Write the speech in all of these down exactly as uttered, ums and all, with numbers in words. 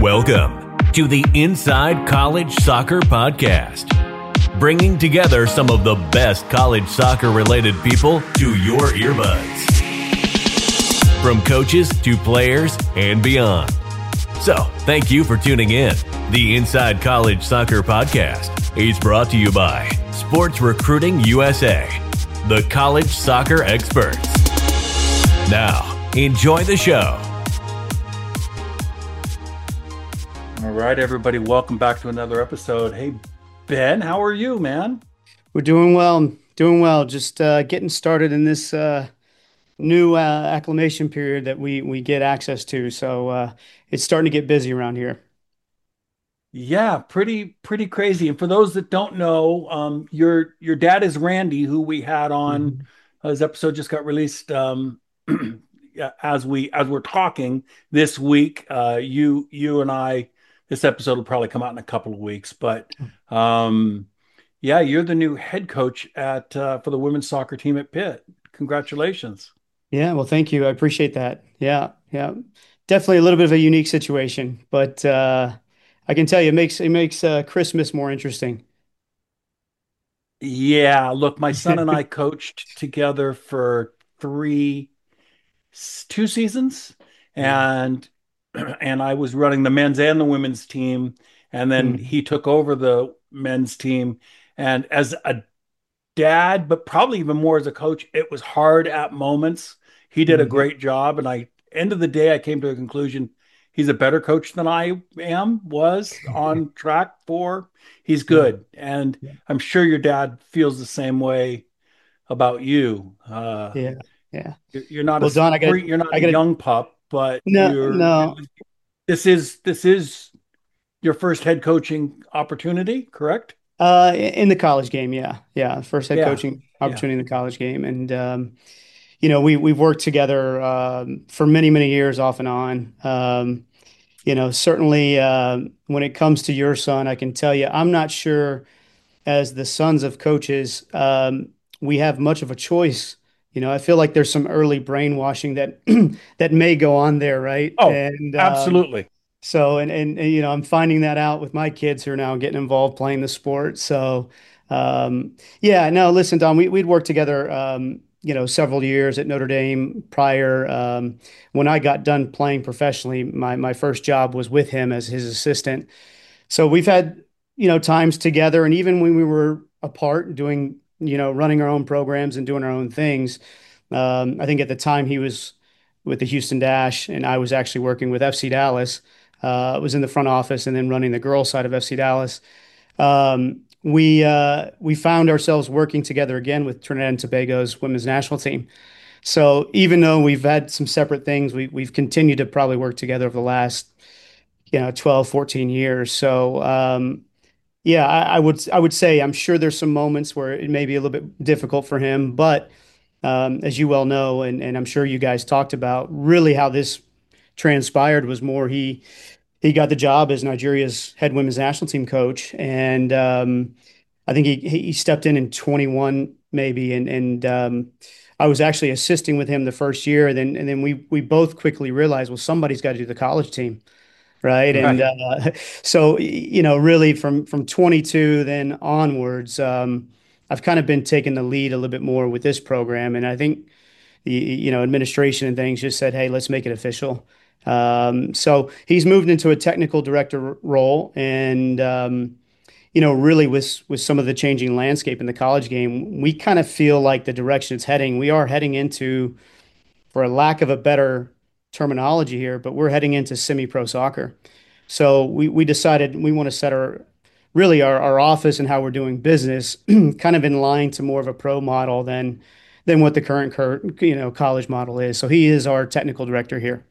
Welcome to the Inside College Soccer Podcast, bringing together some of the best college soccer related people to your earbuds, from coaches to players and beyond. So, thank you for tuning in. The Inside College Soccer Podcast is brought to you by Sports Recruiting U S A, the college soccer experts. Now, enjoy the show. All right, everybody, welcome back to another episode. Hey, Ben, how are you, man? We're doing well, doing well. Just uh, getting started in this uh, new uh, acclimation period that we we get access to. So uh, it's starting to get busy around here. Yeah, pretty pretty crazy. And for those that don't know, um, your your dad is Randy, who we had on. Mhm. His episode just got released um, yeah, as we as we're talking this week. Uh, you you and I. This episode will probably come out in a couple of weeks, but um, yeah, you're the new head coach at uh, for the women's soccer team at Pitt. Congratulations. Yeah, well, thank you. I appreciate that. Yeah, yeah, definitely a little bit of a unique situation, but uh, I can tell you, it makes it makes uh, Christmas more interesting. Yeah, look, my son and I coached together for three, s- two seasons, Yeah. and and I was running the men's and the women's team, and then Mm. he took over the men's team. And as a dad, but probably even more as a coach, it was hard at moments. He did a Mhm. great job, and I end of the day, I came to a conclusion. He's a better coach than I am, was on track for. He's Yeah. good. And Yeah. I'm sure your dad feels the same way about you. Uh, Yeah. Yeah. you're, you're not a Well, Don, I got spring, you're not I a got to young pup, but no, you're, no. this is, this is your first head coaching opportunity, correct? Uh, in the college game, yeah, yeah. First head Yeah. coaching Yeah. opportunity in the college game, and um, you know, we we've worked together um, for many many years off and on. Um, you know, certainly uh, when it comes to your son, I can tell you, I'm not sure as the sons of coaches, um, we have much of a choice. You know, I feel like there's some early brainwashing that that may go on there, right? Oh, And um, absolutely. so, and, and, and, you know, I'm finding that out with my kids who are now getting involved playing the sport. So, um, yeah, no, listen, Don, we, we'd worked together, um, you know, several years at Notre Dame prior. Um, when I got done playing professionally, my, my first job was with him as his assistant. So we've had, you know, times together. And even when we were apart doing, you know, running our own programs and doing our own things, um, I think at the time he was with the Houston Dash and I was actually working with F C Dallas. Uh, was in the front office and then running the girls side of F C Dallas. Um, we uh, we found ourselves working together again with Trinidad and Tobago's women's national team. So even though we've had some separate things, we, we've continued to probably work together over the last, you know, twelve, fourteen years. So um, yeah, I, I would I would say I'm sure there's some moments where it may be a little bit difficult for him, but um, as you well know, and, and I'm sure you guys talked about, really how this transpired was more he he got the job as Nigeria's head women's national team coach, and um, I think he he stepped in in twenty-one maybe, and and um, I was actually assisting with him the first year, and then and then we we both quickly realized, well, somebody's got to do the college team, right? And Right. uh, so you know, really from from twenty-two then onwards, um, I've kind of been taking the lead a little bit more with this program, and I think the you know administration and things just said, hey, let's make it official. Um, so he's moved into a technical director role, and um, you know, really with with some of the changing landscape in the college game, we kind of feel like the direction it's heading. We are heading into, for a lack of a better terminology here, but we're heading into semi-pro soccer. So we we decided we want to set our really our, our office and how we're doing business kind of in line to more of a pro model than than what the current current you know college model is. So he is our technical director here.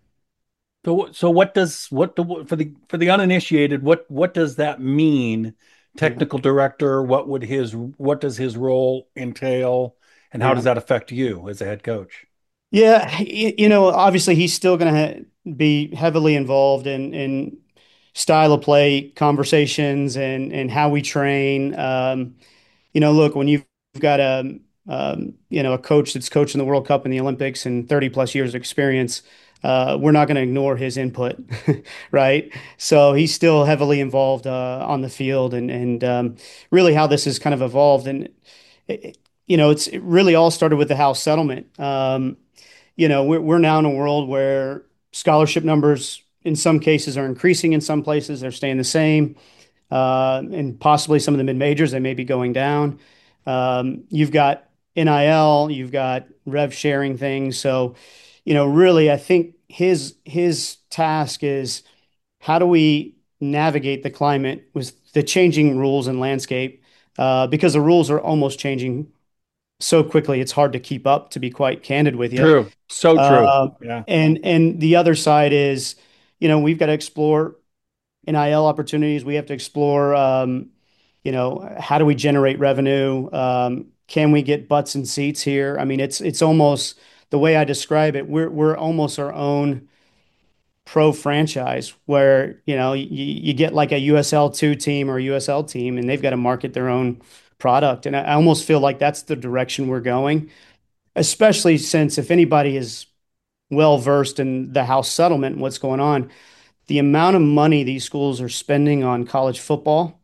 So, so what does what the for the for the uninitiated, what what does that mean? Yeah. Technical director, what would his what does his role entail, and how Yeah. does that affect you as a head coach? Yeah, y- you know, obviously he's still going to ha be heavily involved in in style of play conversations and and how we train. Um, you know, look, when you've got a um, you know a coach that's coaching the World Cup and the Olympics and thirty plus years of experience, uh, we're not going to ignore his input, right? So he's still heavily involved uh, on the field, and and um, really how this has kind of evolved. And it, you know, it's it really all started with the House settlement. Um, you know, we're we're now in a world where scholarship numbers in some cases are increasing, in some places they're staying the same, uh, and possibly some of the mid majors they may be going down. Um, you've got N I L, you've got rev sharing things, so you know, really, I think his his task is how do we navigate the climate with the changing rules and landscape, uh, because the rules are almost changing so quickly, it's hard to keep up, to be quite candid with you. True. So true. Uh, Yeah. and and the other side is, you know, we've got to explore N I L opportunities. We have to explore, um, you know, how do we generate revenue? Um, can we get butts and seats here? I mean, it's it's almost the way I describe it. We're we're almost our own pro franchise where, you know, you, you get like a U S L two team or a U S L team, and they've got to market their own product. And I, I almost feel like that's the direction we're going, especially since if anybody is well versed in the House settlement and what's going on, the amount of money these schools are spending on college football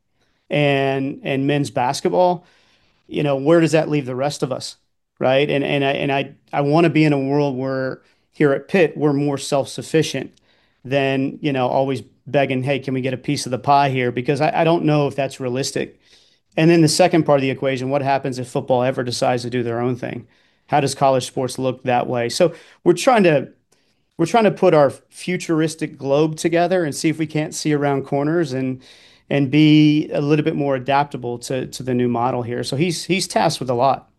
and and men's basketball, you know, where does that leave the rest of us? Right. And and I and I I want to be in a world where here at Pitt we're more self-sufficient than, you know, always begging, hey, can we get a piece of the pie here? Because I, I don't know if that's realistic. And then the second part of the equation, what happens if football ever decides to do their own thing? How does college sports look that way? So we're trying to we're trying to put our futuristic globe together and see if we can't see around corners and and be a little bit more adaptable to to the new model here. So he's he's tasked with a lot.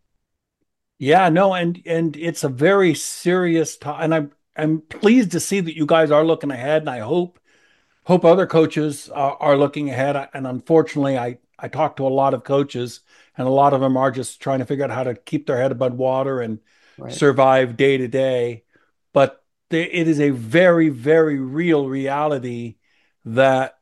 Yeah, no, and and it's a very serious time, and I'm I'm pleased to see that you guys are looking ahead, and I hope hope other coaches are, are looking ahead. And unfortunately, I I talk to a lot of coaches, and a lot of them are just trying to figure out how to keep their head above water and Right. survive day to day. But there, it is a very, very real reality that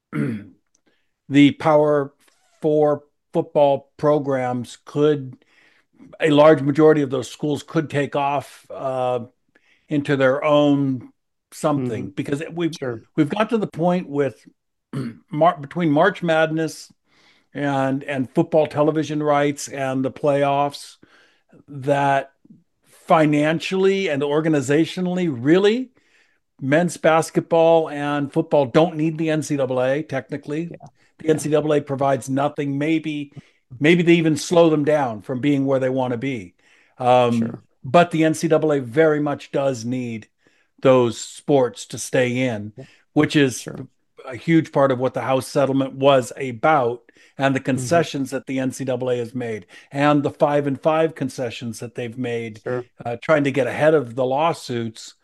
the Power Four football programs could, a large majority of those schools could take off uh, into their own Hmm. something, because we've Sure. we've got to the point with Mar between March Madness and and football television rights and the playoffs, that financially and organizationally, really, men's basketball and football don't need the N C double A technically. Yeah. The Yeah. N C double A provides nothing. Maybe, maybe they even slow them down from being where they want to be. Um, Sure. but the N C double A very much does need those sports to stay in, Yeah. which is Sure. a huge part of what the House settlement was about, and the Hmm. concessions that the N C double A has made, and the five and five concessions that they've made, Sure. uh, trying to get ahead of the lawsuits,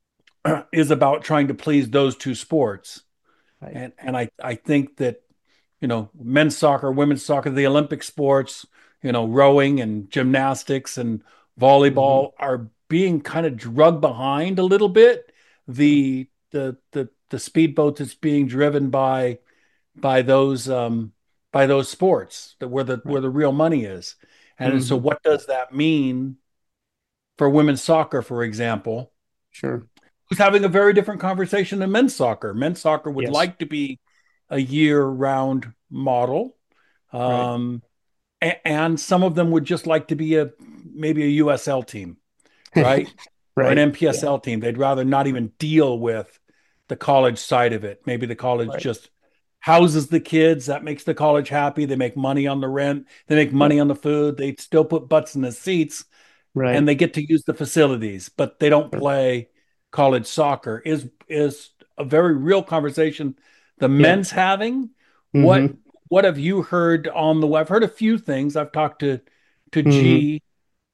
is about trying to please those two sports. Right. And and I I think that, you know, men's soccer, women's soccer, the Olympic sports, you know, rowing and gymnastics and Hmm. volleyball are being kind of drugged behind a little bit. Sure. The the the the speedboat that's being driven by by those um by those sports, that where the where Right. the real money is. And so Hmm. what does that mean for women's soccer, for example, Sure. who's having a very different conversation than men's soccer? Men's soccer would Yes. like to be a year-round model. Right. Um, a- and some of them would just like to be a maybe a U S L team, right? Or an Right. Yeah. M P S L team. They'd rather not even deal with the college side of it. Maybe the college Right. just houses the kids. That makes the college happy. They make money on the rent. They make Yeah. money on the food. They still put butts in the seats, and Right. they get to use the facilities, but they don't Sure. play college soccer. Is is a very real conversation the Yeah. men's having. What Hmm. what have you heard on the web? I've heard a few things. I've talked to to Hmm. G,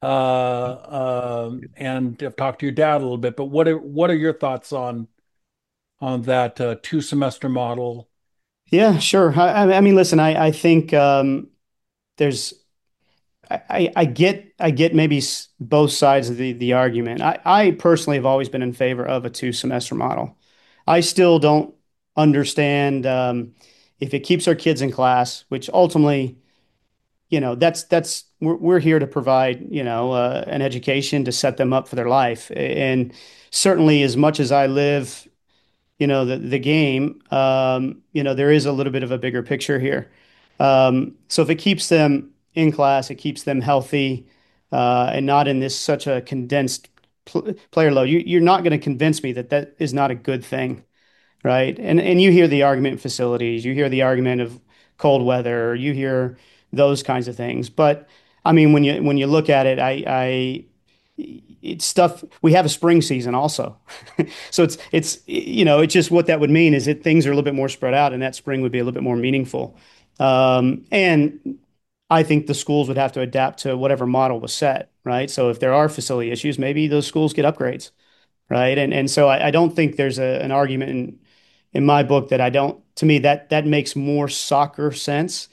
uh, um, and I've talked to your dad a little bit. But what are what are your thoughts on on that uh, two semester model? Yeah, sure. I, I mean, listen, I, I think um, there's, I, I I get, I get maybe s- both sides of the, the argument. I, I personally have always been in favor of a two semester model. I still don't understand um, if it keeps our kids in class, which ultimately you know, that's that's we're we're here to provide, you know, uh, an education to set them up for their life. And certainly, as much as I live, you know, the the game, um, you know, there is a little bit of a bigger picture here. Um, so if it keeps them in class, it keeps them healthy, uh, and not in this such a condensed pl player load. You, you're not going to convince me that that is not a good thing, right? And and you hear the argument in facilities, you hear the argument of cold weather, you hear those kinds of things. But I mean, when you when you look at it, I I it's stuff. We have a spring season also, so it's it's you know it's just what that would mean is that things are a little bit more spread out, and that spring would be a little bit more meaningful. Um, and I think the schools would have to adapt to whatever model was set, right? So if there are facility issues, maybe those schools get upgrades, right? And and so I, I don't think there's a, an argument in in my book that I don't. To me, that that makes more soccer sense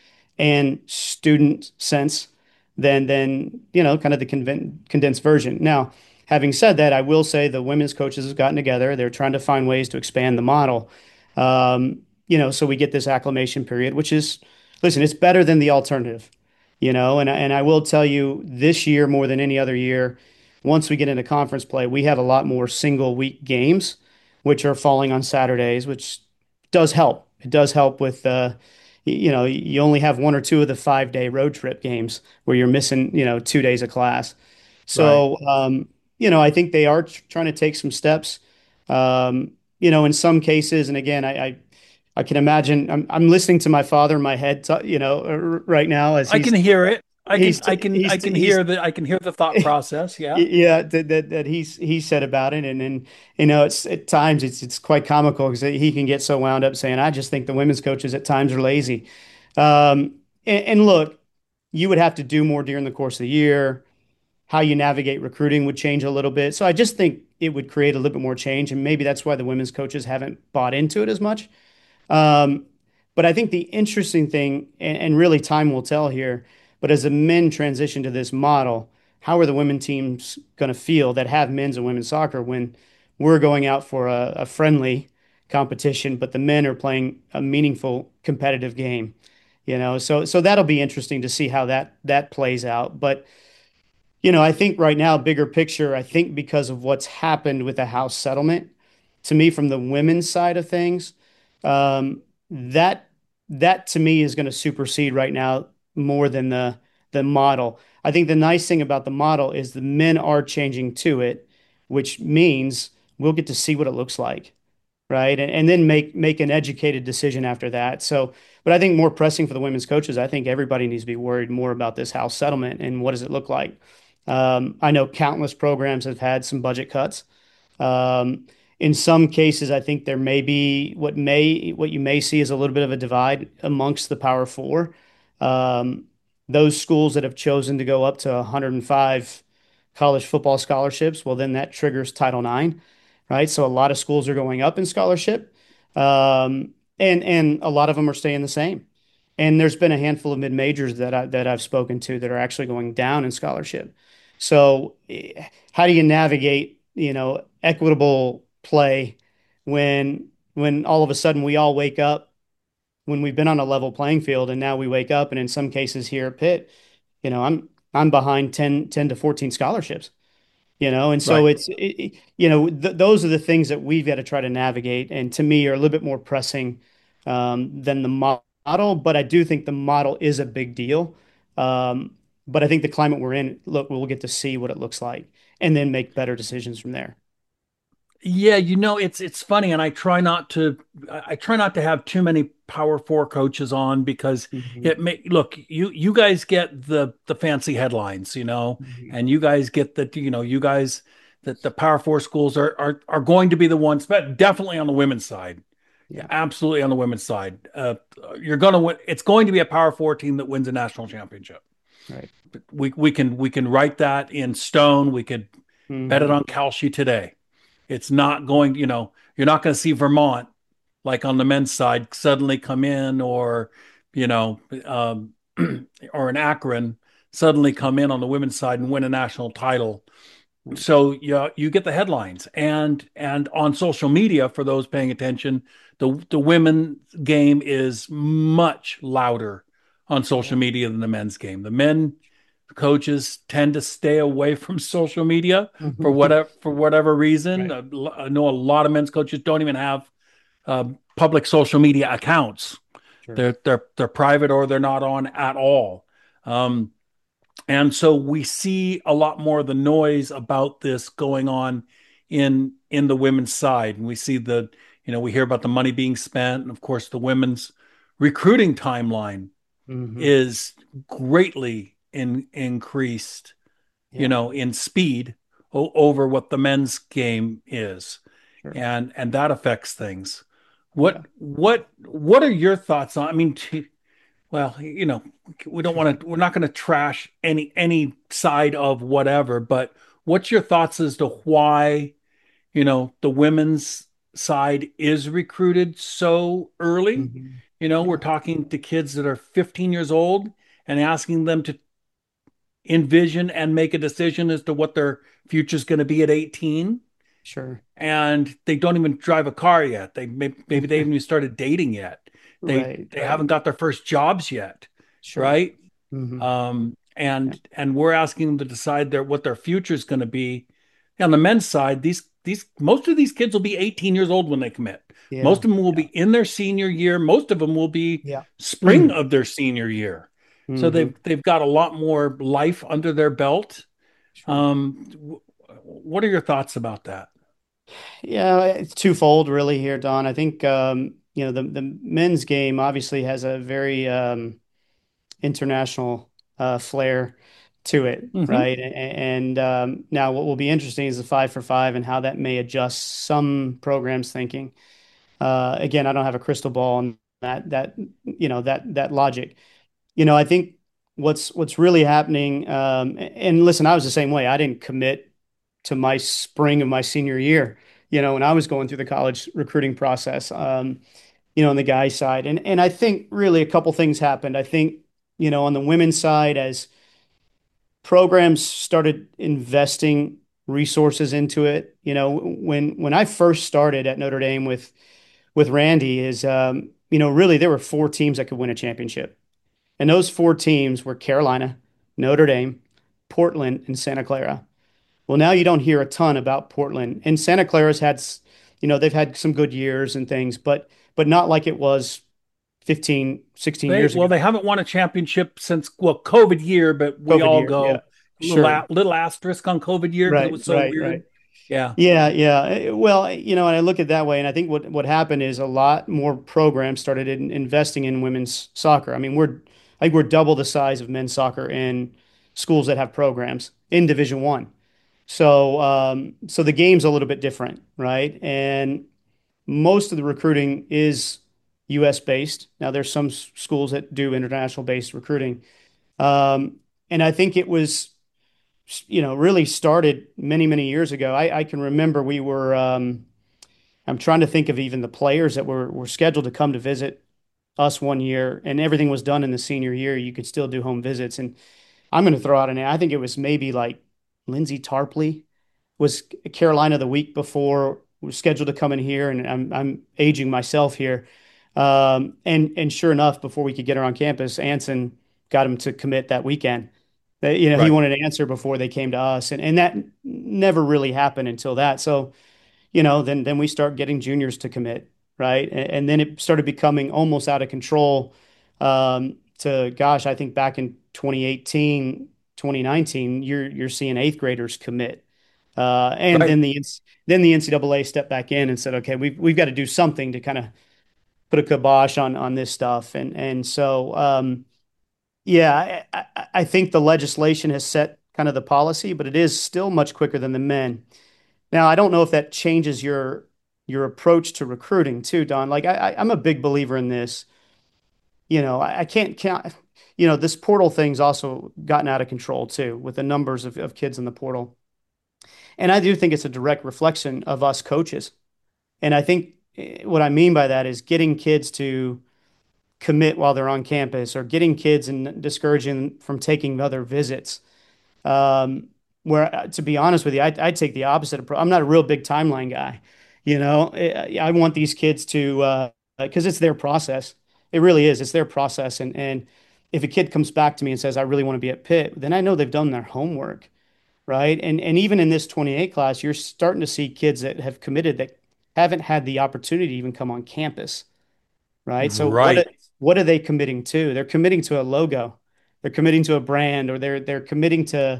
and student sense than than you know kind of the conven condensed version. Now, having said that, I will say the women's coaches have gotten together. They're trying to find ways to expand the model. Um, you know, so we get this acclimation period, which is, listen, it's better than the alternative. You know, and and I will tell you this year more than any other year, once we get into conference play, we have a lot more single week games, which are falling on Saturdays, which does help. It does help with uh, you know, you only have one or two of the five day road trip games where you're missing, you know, two days of class. Right. So, um, you know, I think they are tr- trying to take some steps. Um, you know, in some cases, and again, I, I, I can imagine I'm, I'm listening to my father in my head, t you know, r- right now as I can he's, hear it. I can he's, I can he's, I can he's, hear the I can hear the thought process. Yeah. yeah, that, that that he's he said about it, and and you know, it's at times it's it's quite comical because he can get so wound up saying, "I just think the women's coaches at times are lazy." Um, and, and look, you would have to do more during the course of the year. How you navigate recruiting would change a little bit. So I just think it would create a little bit more change, and maybe that's why the women's coaches haven't bought into it as much. Um, but I think the interesting thing, and, and really time will tell here, but as the men transition to this model, how are the women teams going to feel that have men's and women's soccer when we're going out for a, a friendly competition, but the men are playing a meaningful competitive game? You know, so so that'll be interesting to see how that that plays out. But you know, I think right now, bigger picture, I think because of what's happened with the House settlement, to me, from the women's side of things, um, that that to me is going to supersede right now more than the the model. I think the nice thing about the model is the men are changing to it, which means we'll get to see what it looks like, right? And, and then make make an educated decision after that. So, but I think more pressing for the women's coaches, I think everybody needs to be worried more about this House settlement and what does it look like. Um, I know countless programs have had some budget cuts. Um, in some cases, I think there may be what may what you may see is a little bit of a divide amongst the Power Four. Um, those schools that have chosen to go up to one hundred five college football scholarships, well, then that triggers Title nine, right? So a lot of schools are going up in scholarship, um, and and a lot of them are staying the same. And there's been a handful of mid majors that I that I've spoken to that are actually going down in scholarship. So, eh, how do you navigate, you know, equitable play when when all of a sudden we all wake up when we've been on a level playing field and now we wake up and in some cases here at Pitt, you know, I'm I'm behind ten ten to fourteen scholarships, you know, and so Right. it's it, you know th those are the things that we've got to try to navigate, and to me are a little bit more pressing um, than the model. But I do think the model is a big deal. Um, but I think the climate we're in, look, we'll get to see what it looks like and then make better decisions from there. Yeah, you know, it's it's funny, and I try not to I I try not to have too many Power Four coaches on because Mhm. it may look you you guys get the the fancy headlines, you know, Mhm. and you guys get the you know you guys that the Power Four schools are are are going to be the ones, but definitely on the women's side. Yeah, Yeah, absolutely on the women's side. Uh, you're gonna win. It's going to be a Power Four team that wins a national championship. right. We we can we can write that in stone. We could bet it Hmm. on Kalshi today. It's not going, you know, you're not going to see Vermont like on the men's side suddenly come in or, you know, um, or an Akron suddenly come in on the women's side and win a national title. So you you get the headlines and and on social media for those paying attention, the the women game is much louder on Yeah. social media than the men's game. The men coaches tend to stay away from social media for whatever for whatever reason. Right. Uh, I know a lot of men's coaches don't even have uh, public social media accounts. Sure. They're they're they're private or they're not on at all. Um, and so we see a lot more of the noise about this going on in in the women's side. And we see the, you know, we hear about the money being spent, and of course the women's recruiting timeline Hmm. is greatly in, increased, you Yeah. know, in speed o- over what the men's game is, Sure. and and that affects things. Yeah. What what what are your thoughts on? I mean, t- well, you know, we don't want to. We're not going to trash any any side of whatever, but what's your thoughts as to why, you know, the women's side is recruited so early? Hmm. You know, we're Yeah. talking to kids that are fifteen years old and asking them to envision and make a decision as to what their future is going to be at eighteen, Sure. and they don't even drive a car yet. They maybe, maybe they haven't even started dating yet. They Right. they Right. haven't got their first jobs yet, Sure. right? Hmm. Um, Yeah. and and we're asking them to decide their what their future is going to be. On the men's side, these these most of these kids will be eighteen years old when they commit. Yeah. Most of them will Yeah. be in their senior year. Most of them will be Yeah. spring of their senior year. So Hmm. they've they've got a lot more life under their belt. Sure. Um, what are your thoughts about that? Yeah, it's twofold really here, Don. I think um, you know, the the men's game obviously has a very um, international uh, flair to it, Hmm. right? A- And um, now what will be interesting is the five for five and how that may adjust some programs' thinking. Uh, again, I don't have a crystal ball on that that you know that that logic. You know, I think what's what's really happening. Um, and listen, I was the same way. I didn't commit to my spring of my senior year. You know, when I was going through the college recruiting process. Um, you know, on the guys' side, and and I think really a couple things happened. I think you know on the women's side as programs started investing resources into it. You know, when when I first started at Notre Dame with with Randy is um, you know really there were four teams that could win a championship. And those four teams were Carolina, Notre Dame, Portland, and Santa Clara. Well, now you don't hear a ton about Portland. And Santa Clara's had, you know, they've had some good years and things, but but not like it was fifteen, sixteen They years well, ago. they haven't won a championship since well, COVID year, but we COVID all year. Yeah. go little Sure. a- little asterisk on COVID year because it Right, was so right, right. weird. Yeah, Yeah, yeah. Eh, Well, you know, and I look at it that way, and I think what what happened is a lot more programs started in, investing in women's soccer. I mean, we're I think we're double the size of men's soccer in schools that have programs in Division One. So, um, so the game's a little bit different, right? And most of the recruiting is U S based. Now, there's some s- schools that do international based recruiting, um, and I think it was you know, really started many, many years ago. I, I can remember we were, um, I'm trying to think of even the players that were, were scheduled to come to visit us one year, and everything was done in the senior year. You could still do home visits. And I'm going to throw out a name. I think it was maybe like Lindsay Tarpley was Carolina the week before, was scheduled to come in here, and I'm, I'm aging myself here. Um, and, and sure enough, before we could get her on campus, Anson got him to commit that weekend. That, you know, he right. wanted an answer before they came to us, and and that never really happened until that. So, you know, then then we start getting juniors to commit, right? And, and then it started becoming almost out of control. Um, to gosh, I think back in twenty eighteen, twenty nineteen, you're you're seeing eighth graders commit. Uh, and Right. then the then the N C double A stepped back in and said, okay, we've we've got to do something to kind of put a kibosh on on this stuff. And and so um, yeah, I, I, I think the legislation has set kind of the policy, but it is still much quicker than the men. Now, I don't know if that changes your your approach to recruiting too, Don. Like I, I I'm a big believer in this. You know, I, I can't count. You know, this portal thing's also gotten out of control too, with the numbers of, of kids in the portal. And I do think it's a direct reflection of us coaches. And I think eh, what I mean by that is getting kids to commit while they're on campus or getting kids and discouraging from taking other visits. Um, where, uh, to be honest with you, I, I take the opposite approach. I'm not a real big timeline guy. You know, I, I want these kids to, uh, because it's their process. It really is. It's their process. And, and if a kid comes back to me and says, I really want to be at Pitt, then I know they've done their homework, right? And and even in this twenty-eight class, you're starting to see kids that have committed that haven't had the opportunity to even come on campus, right? So what are, Right. what are they committing to? They're committing to a logo. They're committing to a brand, or they're they're committing to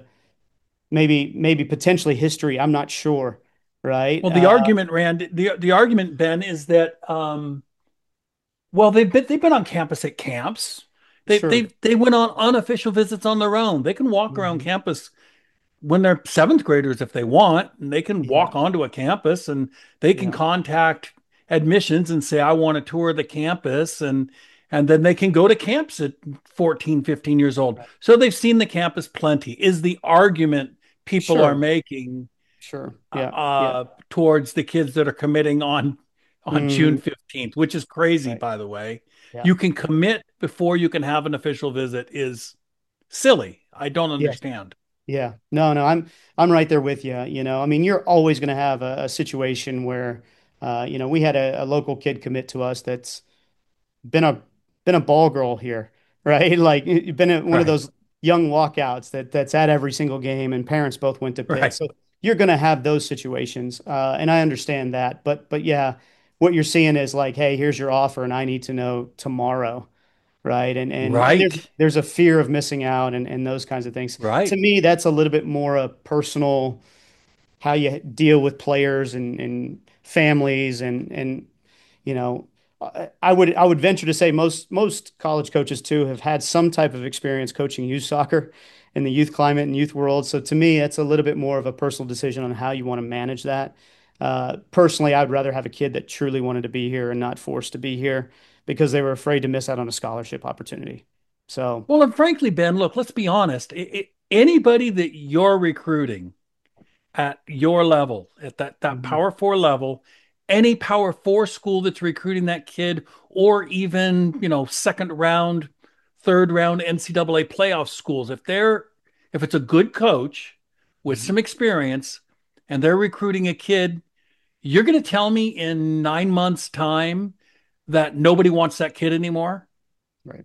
maybe maybe potentially history. I'm not sure, right? Well, the Uh, argument, Rand, the the argument, Ben, is that um, well, they've been they've been on campus at camps. They sure. they they went on unofficial visits on their own. They can walk around Mhm. campus when they're seventh graders if they want, and they can Yeah, walk onto a campus and they can yeah, contact admissions and say, I want to tour the campus, and and then they can go to camps at fourteen, fifteen years old. right. So they've seen the campus plenty, is the argument people are Sure, making sure. uh, Yeah, yeah. uh, towards the kids that are committing on on June Hmm. fifteenth, which is crazy, Right. by the way. Yeah. You can commit before you can have an official visit is silly. I don't Yeah. understand. Yeah. No, no, I'm I'm right there with you. You know, I mean, you're always going to have a, a situation where, uh, you know, we had a, a local kid commit to us that's been a been a ball girl here, right? Like you've been a, one of Right. those young walkouts that that's at every single game, and parents both went to Pitt. Right. So you're going to have those situations, uh, and I understand that. But but yeah, what you're seeing is like, hey, here's your offer, and I need to know tomorrow, right? And and and there's Right. there's a fear of missing out and and those kinds of things. To Right. me, that's a little bit more a personal how you deal with players and and families and and you know, I I would I would venture to say most most college coaches too have had some type of experience coaching youth soccer in the youth climate and youth world. So to me, it's a little bit more of a personal decision on how you want to manage that. Uh, personally, I'd rather have a kid that truly wanted to be here and not forced to be here because they were afraid to miss out on a scholarship opportunity. So, Well, and frankly, Ben, look, let's be honest. I I anybody that you're recruiting at your level, at that that mhm, power four level, any power four school that's recruiting that kid, or even, you know, second round, third round N C double A playoff schools, if they're if it's a good coach with mhm, some experience and they're recruiting a kid, you're going to tell me in nine months' time that nobody wants that kid anymore? right.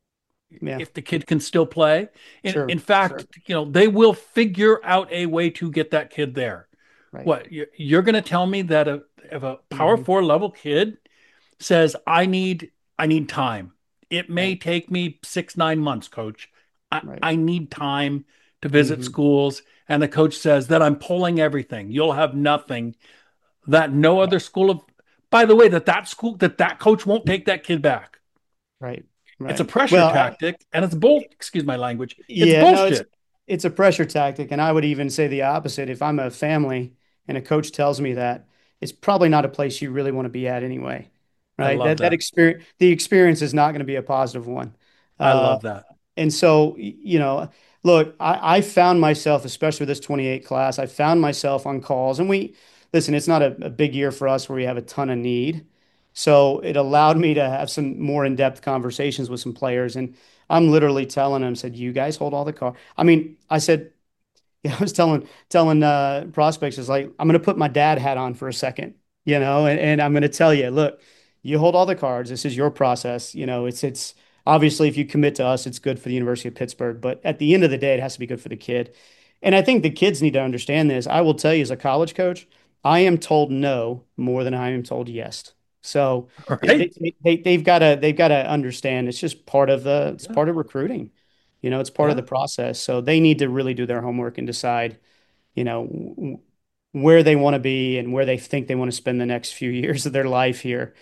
Yeah, If the kid can still play. In, sure, in fact, sure. you know, they will figure out a way to get that kid there. Right. What you're going to tell me that a, if a power Hmm. four level kid says, I need, I need time. It may Right, take me six, nine months, coach. I, right. I need time to visit Hmm. schools. And the coach says that I'm pulling everything. You'll have nothing that no other school of, by the way, that that school, that that coach won't take that kid back. Right, It's a right. pressure Well, I, tactic and it's bull, excuse my language. It's yeah, no, it's bullshit. it's a pressure tactic, and I would even say the opposite. If I'm a family and a coach tells me that, it's probably not a place you really want to be at anyway, I right? love That that that. experience, the experience is not going to be a positive one. I Uh, love that. and so, y- you know, look, I, I found myself, especially with this twenty-eight class, I found myself on calls, and we listen. It's not a, a big year for us where we have a ton of need, so it allowed me to have some more in-depth conversations with some players, and I'm literally telling them, said, "You guys hold all the cards." I mean, I said, yeah, I was telling telling uh, prospects is like I'm going to put my dad hat on for a second, you know, and, and I'm going to tell you, look, you hold all the cards. This is your process. You know, it's it's obviously if you commit to us, it's good for the University of Pittsburgh, but at the end of the day, it has to be good for the kid. And I think the kids need to understand this. I will tell you, as a college coach, I am told no more than I am told yes. So All they, right. they, they, they've got to they've got to understand it's just part of the it's Yeah. part of recruiting. You know, it's part of Yeah. the process. So they need to really do their homework and decide, you know, w- where they want to be and where they think they want to spend the next few years of their life here.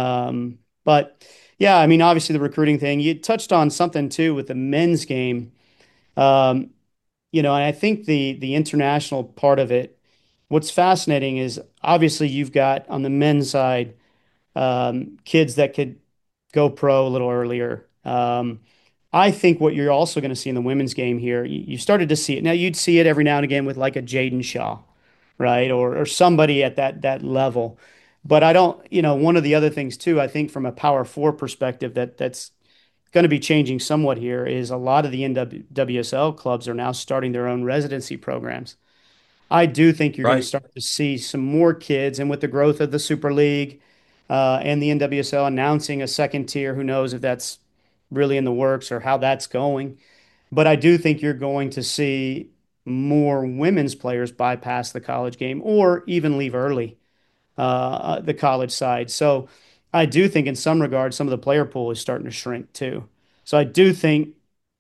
Um, but yeah, I mean, obviously the recruiting thing, you touched on something too with the men's game. Um, you know, and I think the the international part of it, what's fascinating is obviously you've got on the men's side um, kids that could go pro a little earlier. Um, I think what you're also going to see in the women's game here, you, you started to see it. Now you'd see it every now and again with like a Jaden Shaw, right? Or or somebody at that that level. But I don't, you know, one of the other things too, I think from a power four perspective that that's going to be changing somewhat here is a lot of the N W S L clubs are now starting their own residency programs. I do think you're going to Right. start to see some more kids, and with the growth of the Super League uh, and the N W S L announcing a second tier, who knows if that's really in the works or how that's going. But I do think you're going to see more women's players bypass the college game or even leave early, uh, uh, the college side. So I do think in some regards, some of the player pool is starting to shrink too. So I do think,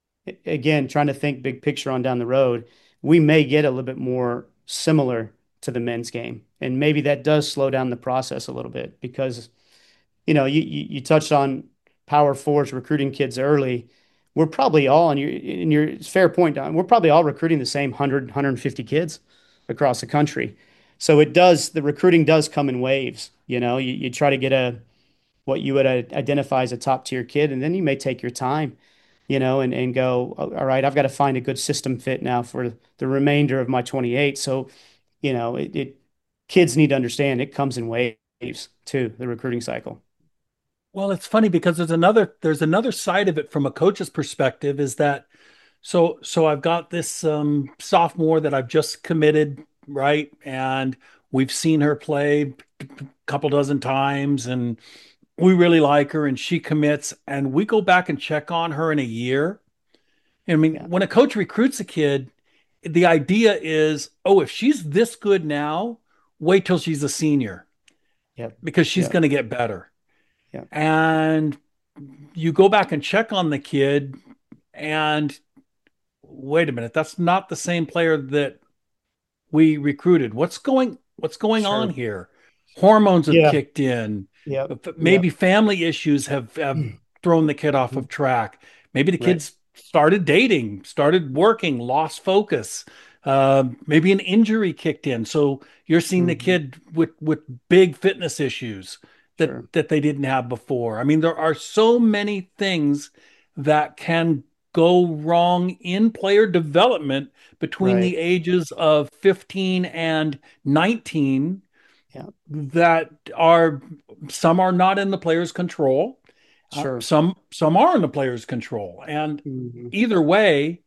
again, trying to think big picture on down the road, we may get a little bit more similar to the men's game. And maybe that does slow down the process a little bit because, you know, you, you, you touched on power fours recruiting kids early. We're probably all, and your, in your fair point, Don, we're probably all recruiting the same one hundred, one hundred fifty kids across the country. So it does, the recruiting does come in waves. You know, you, you try to get a, what you would uh, identify as a top tier kid, and then you may take your time, you know, and, and go, all right, I've got to find a good system fit now for the remainder of my twenty-eight. So, you know, it, it kids need to understand it comes in waves too, the recruiting cycle. Well, it's funny because there's another there's another side of it from a coach's perspective is that so so I've got this um, sophomore that I've just committed, right? And we've seen her play a couple dozen times and we really like her and she commits and we go back and check on her in a year. I mean, Yeah. when a coach recruits a kid, the idea is, oh, if she's this good now, wait till she's a senior Yep. because she's Yep. going to get better. Yep. And you go back and check on the kid and wait a minute, that's not the same player that we recruited. What's going what's going on Sure. here? Hormones have Yeah. kicked in. Yep. Maybe Yep. family issues have, have thrown the kid off Mhm. of track. Maybe the Right. kids started dating, started working, lost focus. Uh, maybe an injury kicked in. So you're seeing the Mhm. kid with with big fitness issues that Sure. that they didn't have before. I mean, there are so many things that can go wrong in player development between Right. the ages of fifteen and nineteen Yeah. that are some are not in the player's control, uh, Sure. some some are in the player's control, and Mhm. either way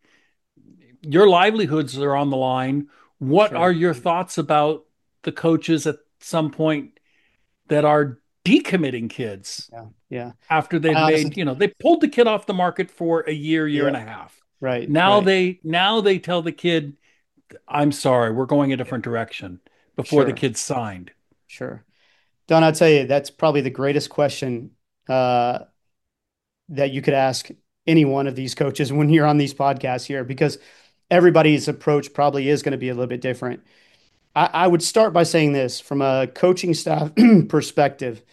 your livelihoods are on the line. What are Sure. your thoughts about the coaches at some point that are decommitting kids Yeah. Yeah. after they've I made, honestly, you know, they pulled the kid off the market for a year, year yeah. and a half. Right. Now Right. they now they tell the kid, I'm sorry, we're going a different direction before the Sure. kid's signed. Sure. Don, I'll tell you, that's probably the greatest question uh, that you could ask any one of these coaches when you're on these podcasts here, because everybody's approach probably is going to be a little bit different. I, I would start by saying this from a coaching staff perspective.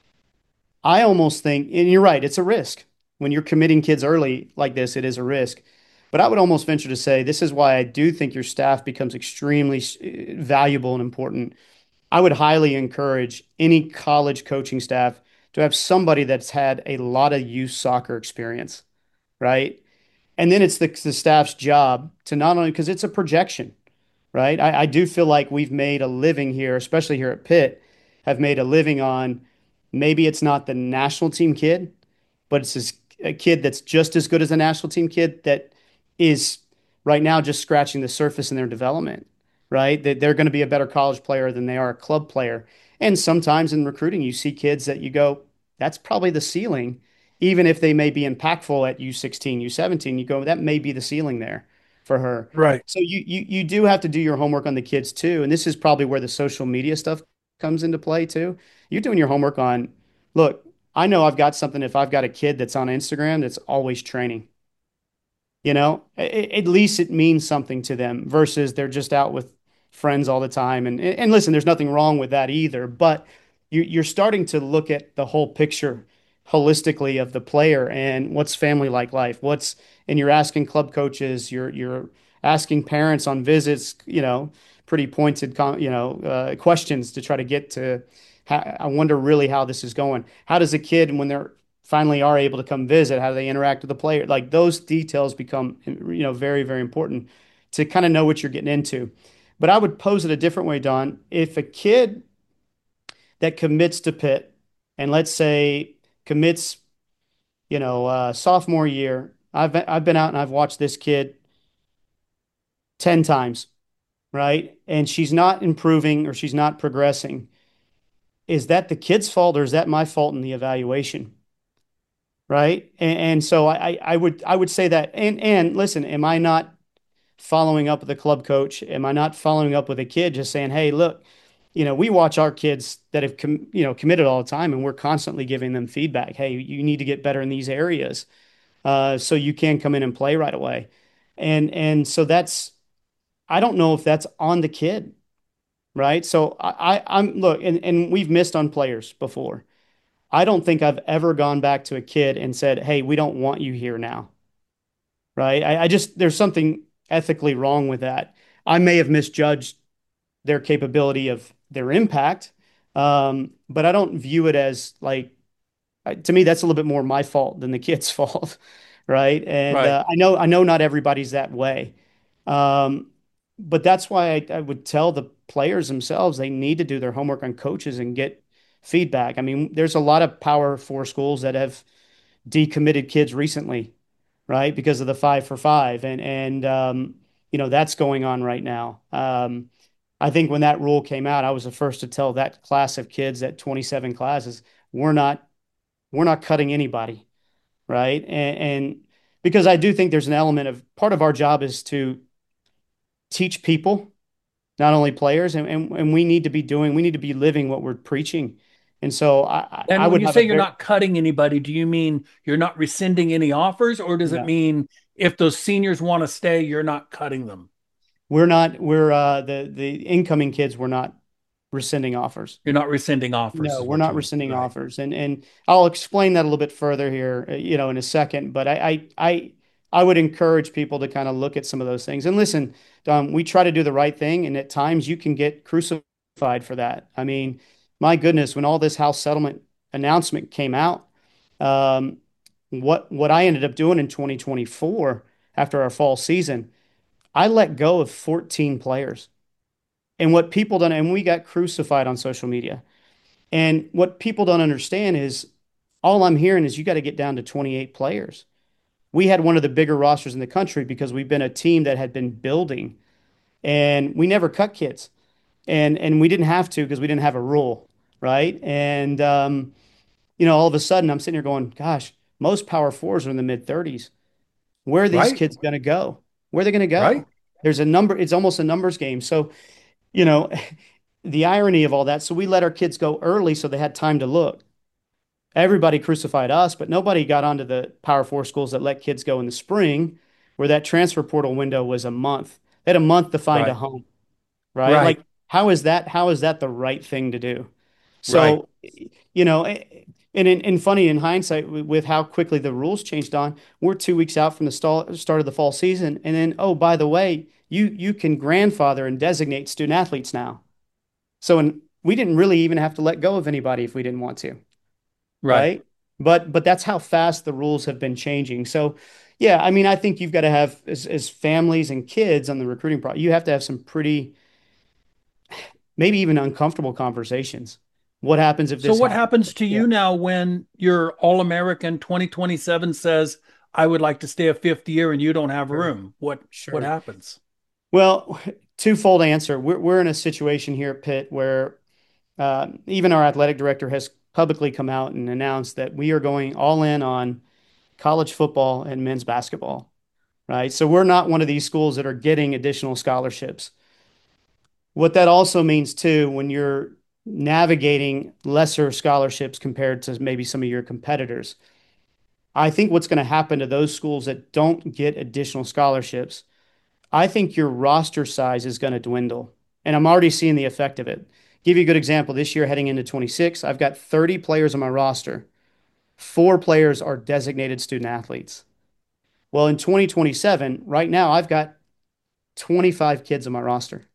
I almost think, and you're right, it's a risk. When you're committing kids early like this, it is a risk. But I would almost venture to say this is why I do think your staff becomes extremely uh, valuable and important. I would highly encourage any college coaching staff to have somebody that's had a lot of youth soccer experience, right? And then it's the, the staff's job to not only, because it's a projection, right? I, I do feel like we've made a living here, especially here at Pitt, have made a living on maybe it's not the national team kid, but it's this, a kid that's just as good as a national team kid that is right now just scratching the surface in their development, right? That they're going to be a better college player than they are a club player. And sometimes in recruiting, you see kids that you go, that's probably the ceiling. Even if they may be impactful at U sixteen, U seventeen, you go, that may be the ceiling there for her. Right. So you you you do have to do your homework on the kids too. And this is probably where the social media stuff comes into play too. You're doing your homework on, look, I know I've got something if I've got a kid that's on Instagram that's always training. You know, A- at least it means something to them versus they're just out with friends all the time. And and listen, there's nothing wrong with that either, but you, you're starting to look at the whole picture holistically of the player and what's family like life, what's and you're asking club coaches, you're you're asking parents on visits, you know, pretty pointed, you know, uh, questions to try to get to. How, I wonder really how this is going. How does a kid when they're finally are able to come visit, how do they interact with the player? Like those details become, you know, very, very important to kind of know what you're getting into. But I would pose it a different way, Don. If a kid that commits to Pitt and let's say commits, you know, uh, sophomore year, I've been, I've been out and I've watched this kid ten times, right? And she's not improving or she's not progressing. Is that the kid's fault or is that my fault in the evaluation? right? And, and so I, I would I would say that. And and listen, am I not following up with a club coach? Am I not following up with a kid just saying, hey, look, you know, we watch our kids that have com you know committed all the time, and we're constantly giving them feedback. Hey, you need to get better in these areas, uh, so you can come in and play right away. And and so that's I don't know if that's on the kid, right? So I, I I'm look, and, and we've missed on players before. I don't think I've ever gone back to a kid and said, hey, we don't want you here now, right? I, I just there's something ethically wrong with that. I may have misjudged their capability of their impact, um, but I don't view it as like to me that's a little bit more my fault than the kid's fault, right? And Right. uh, I know I know not everybody's that way, um, but that's why I, I would tell the players themselves they need to do their homework on coaches and get feedback. I mean, there's a lot of Power Four schools that have decommitted kids recently, right? Because of the five for five. And, and, um, you know, that's going on right now. Um, I think when that rule came out, I was the first to tell that class of kids, that twenty-seven classes, we're not, we're not cutting anybody. Right. And, and because I do think there's an element of part of our job is to teach people, not only players, and, and, and we need to be doing, we need to be living what we're preaching. And so I, I And when would you have a say you're very, not cutting anybody, do you mean you're not rescinding any offers, or does it no. mean if those seniors want to stay, you're not cutting them? We're not, we're uh, the the incoming kids, we're not rescinding offers. You're not rescinding offers, No, is we're what not you mean. rescinding Right. offers. And and I'll explain that a little bit further here, uh, you know, in a second. But I I I, I would encourage people to kind of look at some of those things. And listen, um, we try to do the right thing, and at times you can get crucified for that. I mean, my goodness, when all this house settlement announcement came out, um, what what I ended up doing in twenty twenty-four after our fall season, I let go of fourteen players. And what people don't, and we got crucified on social media. And what people don't understand is all I'm hearing is you got to get down to twenty-eight players. We had one of the bigger rosters in the country because we've been a team that had been building and we never cut kids. And and we didn't have to because we didn't have a rule, right? And um, you know, all of a sudden I'm sitting here going, gosh, most power fours are in the mid thirties. Where are these Right. kids going to go? Where are they going to Right. go? There's a number, it's almost a numbers game. So, you know, the irony of all that. So we let our kids go early so they had time to look. Everybody crucified us, but nobody got onto the Power Four schools that let kids go in the spring, where that transfer portal window was a month. They had a month to find a Right. home, right? Right. Like, how is that? How is that the right thing to do? Right. So, you know, and in, in funny in hindsight, with how quickly the rules changed on, we're two weeks out from the start start of the fall season, and then oh, by the way, you you can grandfather and designate student athletes now. So, and we didn't really even have to let go of anybody if we didn't want to, Right. right? But but that's how fast the rules have been changing. So yeah, I mean, I think you've got to have as, as families and kids on the recruiting process, you have to have some pretty maybe even uncomfortable conversations. What happens if So this what happens? happens to Yeah, you now when your All-American twenty twenty-seven says, I would like to stay a fifth year and you don't have sure. room? What what Sure. happens? Well, twofold answer. We're we're in a situation here at Pitt where uh, even our athletic director has publicly come out and announced that we are going all in on college football and men's basketball, right? So we're not one of these schools that are getting additional scholarships. What that also means too, when you're navigating lesser scholarships compared to maybe some of your competitors, I think what's going to happen to those schools that don't get additional scholarships, I think your roster size is going to dwindle. And I'm already seeing the effect of it. Give you a good example. This year, heading into twenty-six, I've got thirty players on my roster. Four players are designated student athletes. Well, in twenty twenty-seven, right now, I've got twenty-five kids on my roster.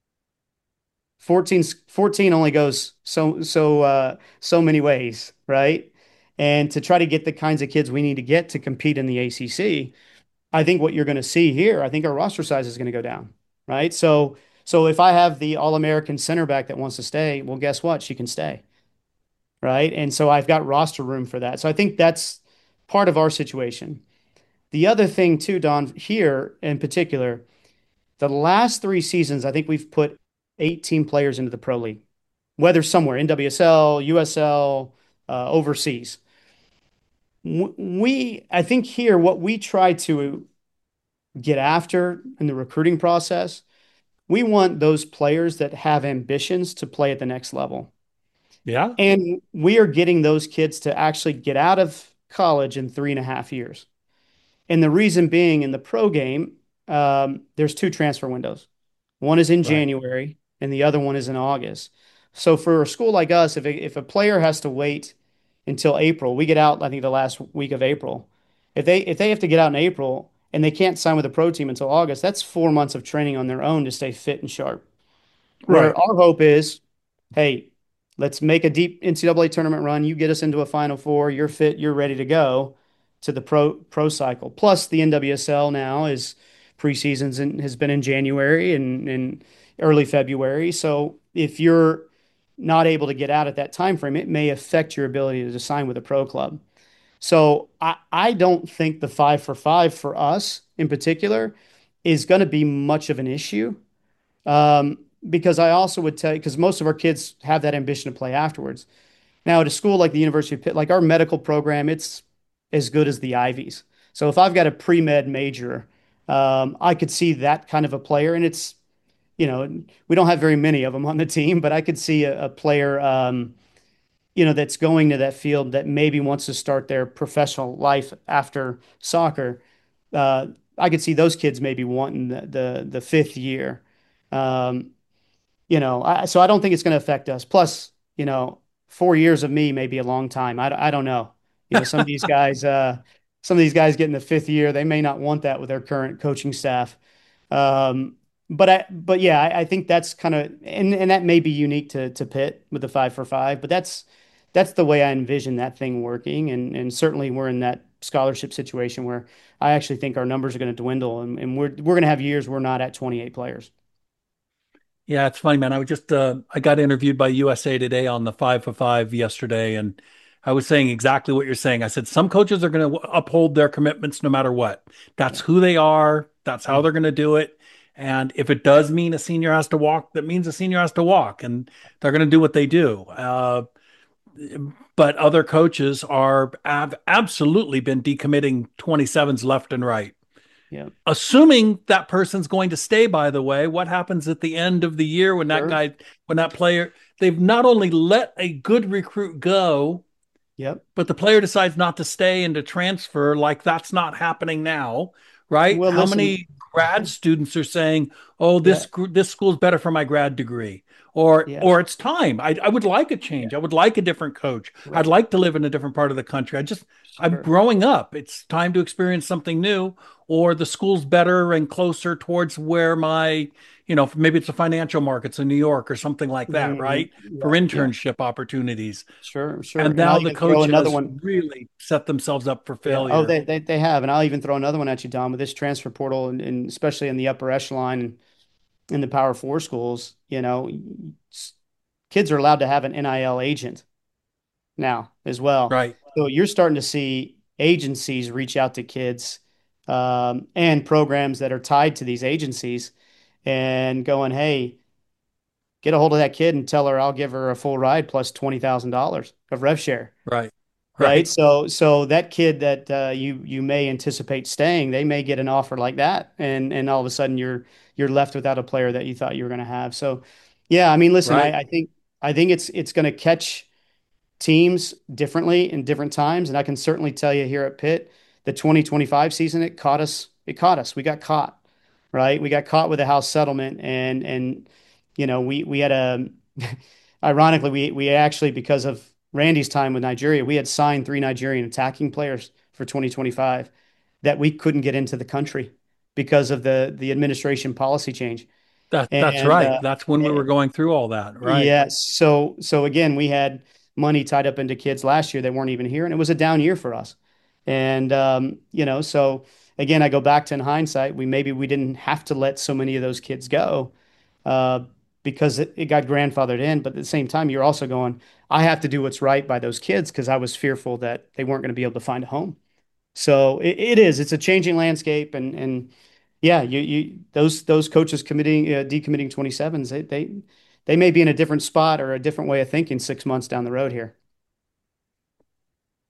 fourteen, fourteen only goes so so uh, so many ways, right? And to try to get the kinds of kids we need to get to compete in the A C C, I think what you're going to see here, I think our roster size is going to go down, right? So so if I have the All-American center back that wants to stay, well, guess what? She can stay, right? And so I've got roster room for that. So I think that's part of our situation. The other thing too, Don, here in particular, the last three seasons, I think we've put eighteen players into the pro league, whether somewhere, N W S L, U S L, uh, overseas. we, I think here, what we try to get after in the recruiting process, we want those players that have ambitions to play at the next level. Yeah. And we are getting those kids to actually get out of college in three and a half years. And the reason being in the pro game, um, there's two transfer windows. One is in Right. January and the other one is in August. So for a school like us, if, a, if a player has to wait until April, we get out, I think, the last week of April. If they if they have to get out in April and they can't sign with a pro team until August, that's four months of training on their own to stay fit and sharp. Where Right. our hope is, hey, let's make a deep N C double A tournament run. You get us into a Final Four. You're fit. You're ready to go to the pro pro cycle. Plus, the N W S L now is preseasons and has been in January and, and early February. So if you're not able to get out at that time frame, it may affect your ability to sign with a pro club. So I, I don't think the five for five for us in particular is going to be much of an issue. Um, because I also would tell you, because most of our kids have that ambition to play afterwards. Now, at a school like the University of Pitt, like our medical program, it's as good as the Ivies. So if I've got a pre-med major, um, I could see that kind of a player, and it's, you know, we don't have very many of them on the team, but I could see a, a player, um, you know, that's going to that field that maybe wants to start their professional life after soccer. Uh, I could see those kids maybe wanting the the, the fifth year. Um, you know, I, so I don't think it's going to affect us. Plus, you know, four years of me may be a long time. I, I don't know. You know, some of these guys, uh, some of these guys get in the fifth year. They may not want that with their current coaching staff. Um, but I, but yeah, I, I think that's kind of, and and that may be unique to to Pitt with the five for five. But that's that's the way I envision that thing working. And and certainly we're in that scholarship situation where I actually think our numbers are going to dwindle, and, and we're we're going to have years we're not at twenty-eight players. Yeah, it's funny, man. I was just uh, I got interviewed by U S A Today on the five for five yesterday, and I was saying exactly what you're saying. I said some coaches are going to uphold their commitments no matter what. That's Yeah. who they are. That's how Yeah. they're going to do it. And if it does mean a senior has to walk, that means a senior has to walk, and they're going to do what they do. Uh, but other coaches are have absolutely been decommitting twenty-sevens left and right. Yeah. Assuming that person's going to stay, by the way, what happens at the end of the year when that Sure. guy, when that player, they've not only let a good recruit go, Yep. but the player decides not to stay and to transfer, like that's not happening now, right? Well, How listen. many grad students are saying, "Oh, this Yeah. gr- this school's better for my grad degree," or Yeah. or it's time. I I would like a Yeah. change. I would like a different coach. I'd Right. like to live in a different part of the country. I just I'm Sure. growing up. It's time to experience something new, or the school's better and closer towards where my you know, maybe it's the financial markets in New York or something like that, Hmm. right? For Yeah. Yeah. internship opportunities. Sure. Sure. And And I'll now the even throw coach another has one. really set themselves up for Yeah. Oh, failure. they, they, they have. And I'll even throw another one at you, Don, with this transfer portal and, and especially in the upper echelon and in the Power Four schools, you know, s- kids are allowed to have an N I L agent now as well. Right. So you're starting to see agencies reach out to kids um, and programs that are tied to these agencies and going, hey, get a hold of that kid and tell her I'll give her a full ride plus twenty thousand dollars of rev share. Right. Right. Right. So, so that kid that uh, you you may anticipate staying, they may get an offer like that, and and all of a sudden you're you're left without a player that you thought you were going to have. So, yeah, I mean, listen, Right. I, I think I think it's it's going to catch teams differently in different times. And I can certainly tell you here at Pitt, the twenty twenty-five season, it caught us. It caught us. We got caught, right? We got caught with a house settlement, and and you know we we had a ironically we we actually because of Randy's time with Nigeria, we had signed three Nigerian attacking players for twenty twenty-five that we couldn't get into the country because of the the administration policy change. That that's And right. uh, That's when we were going through all that. Right. Yes. So so again, we had money tied up into kids last year that weren't even here, and it was a down year for us. And um, you know, so again, I go back to in hindsight, we maybe we didn't have to let so many of those kids go uh, because it, it got grandfathered in. But at the same time, you're also going, I have to do what's right by those kids because I was fearful that they weren't going to be able to find a home. So it, it is. It's a changing landscape, and and yeah, you you those those coaches committing uh, decommitting twenty-sevens, they they they may be in a different spot or a different way of thinking six months down the road here.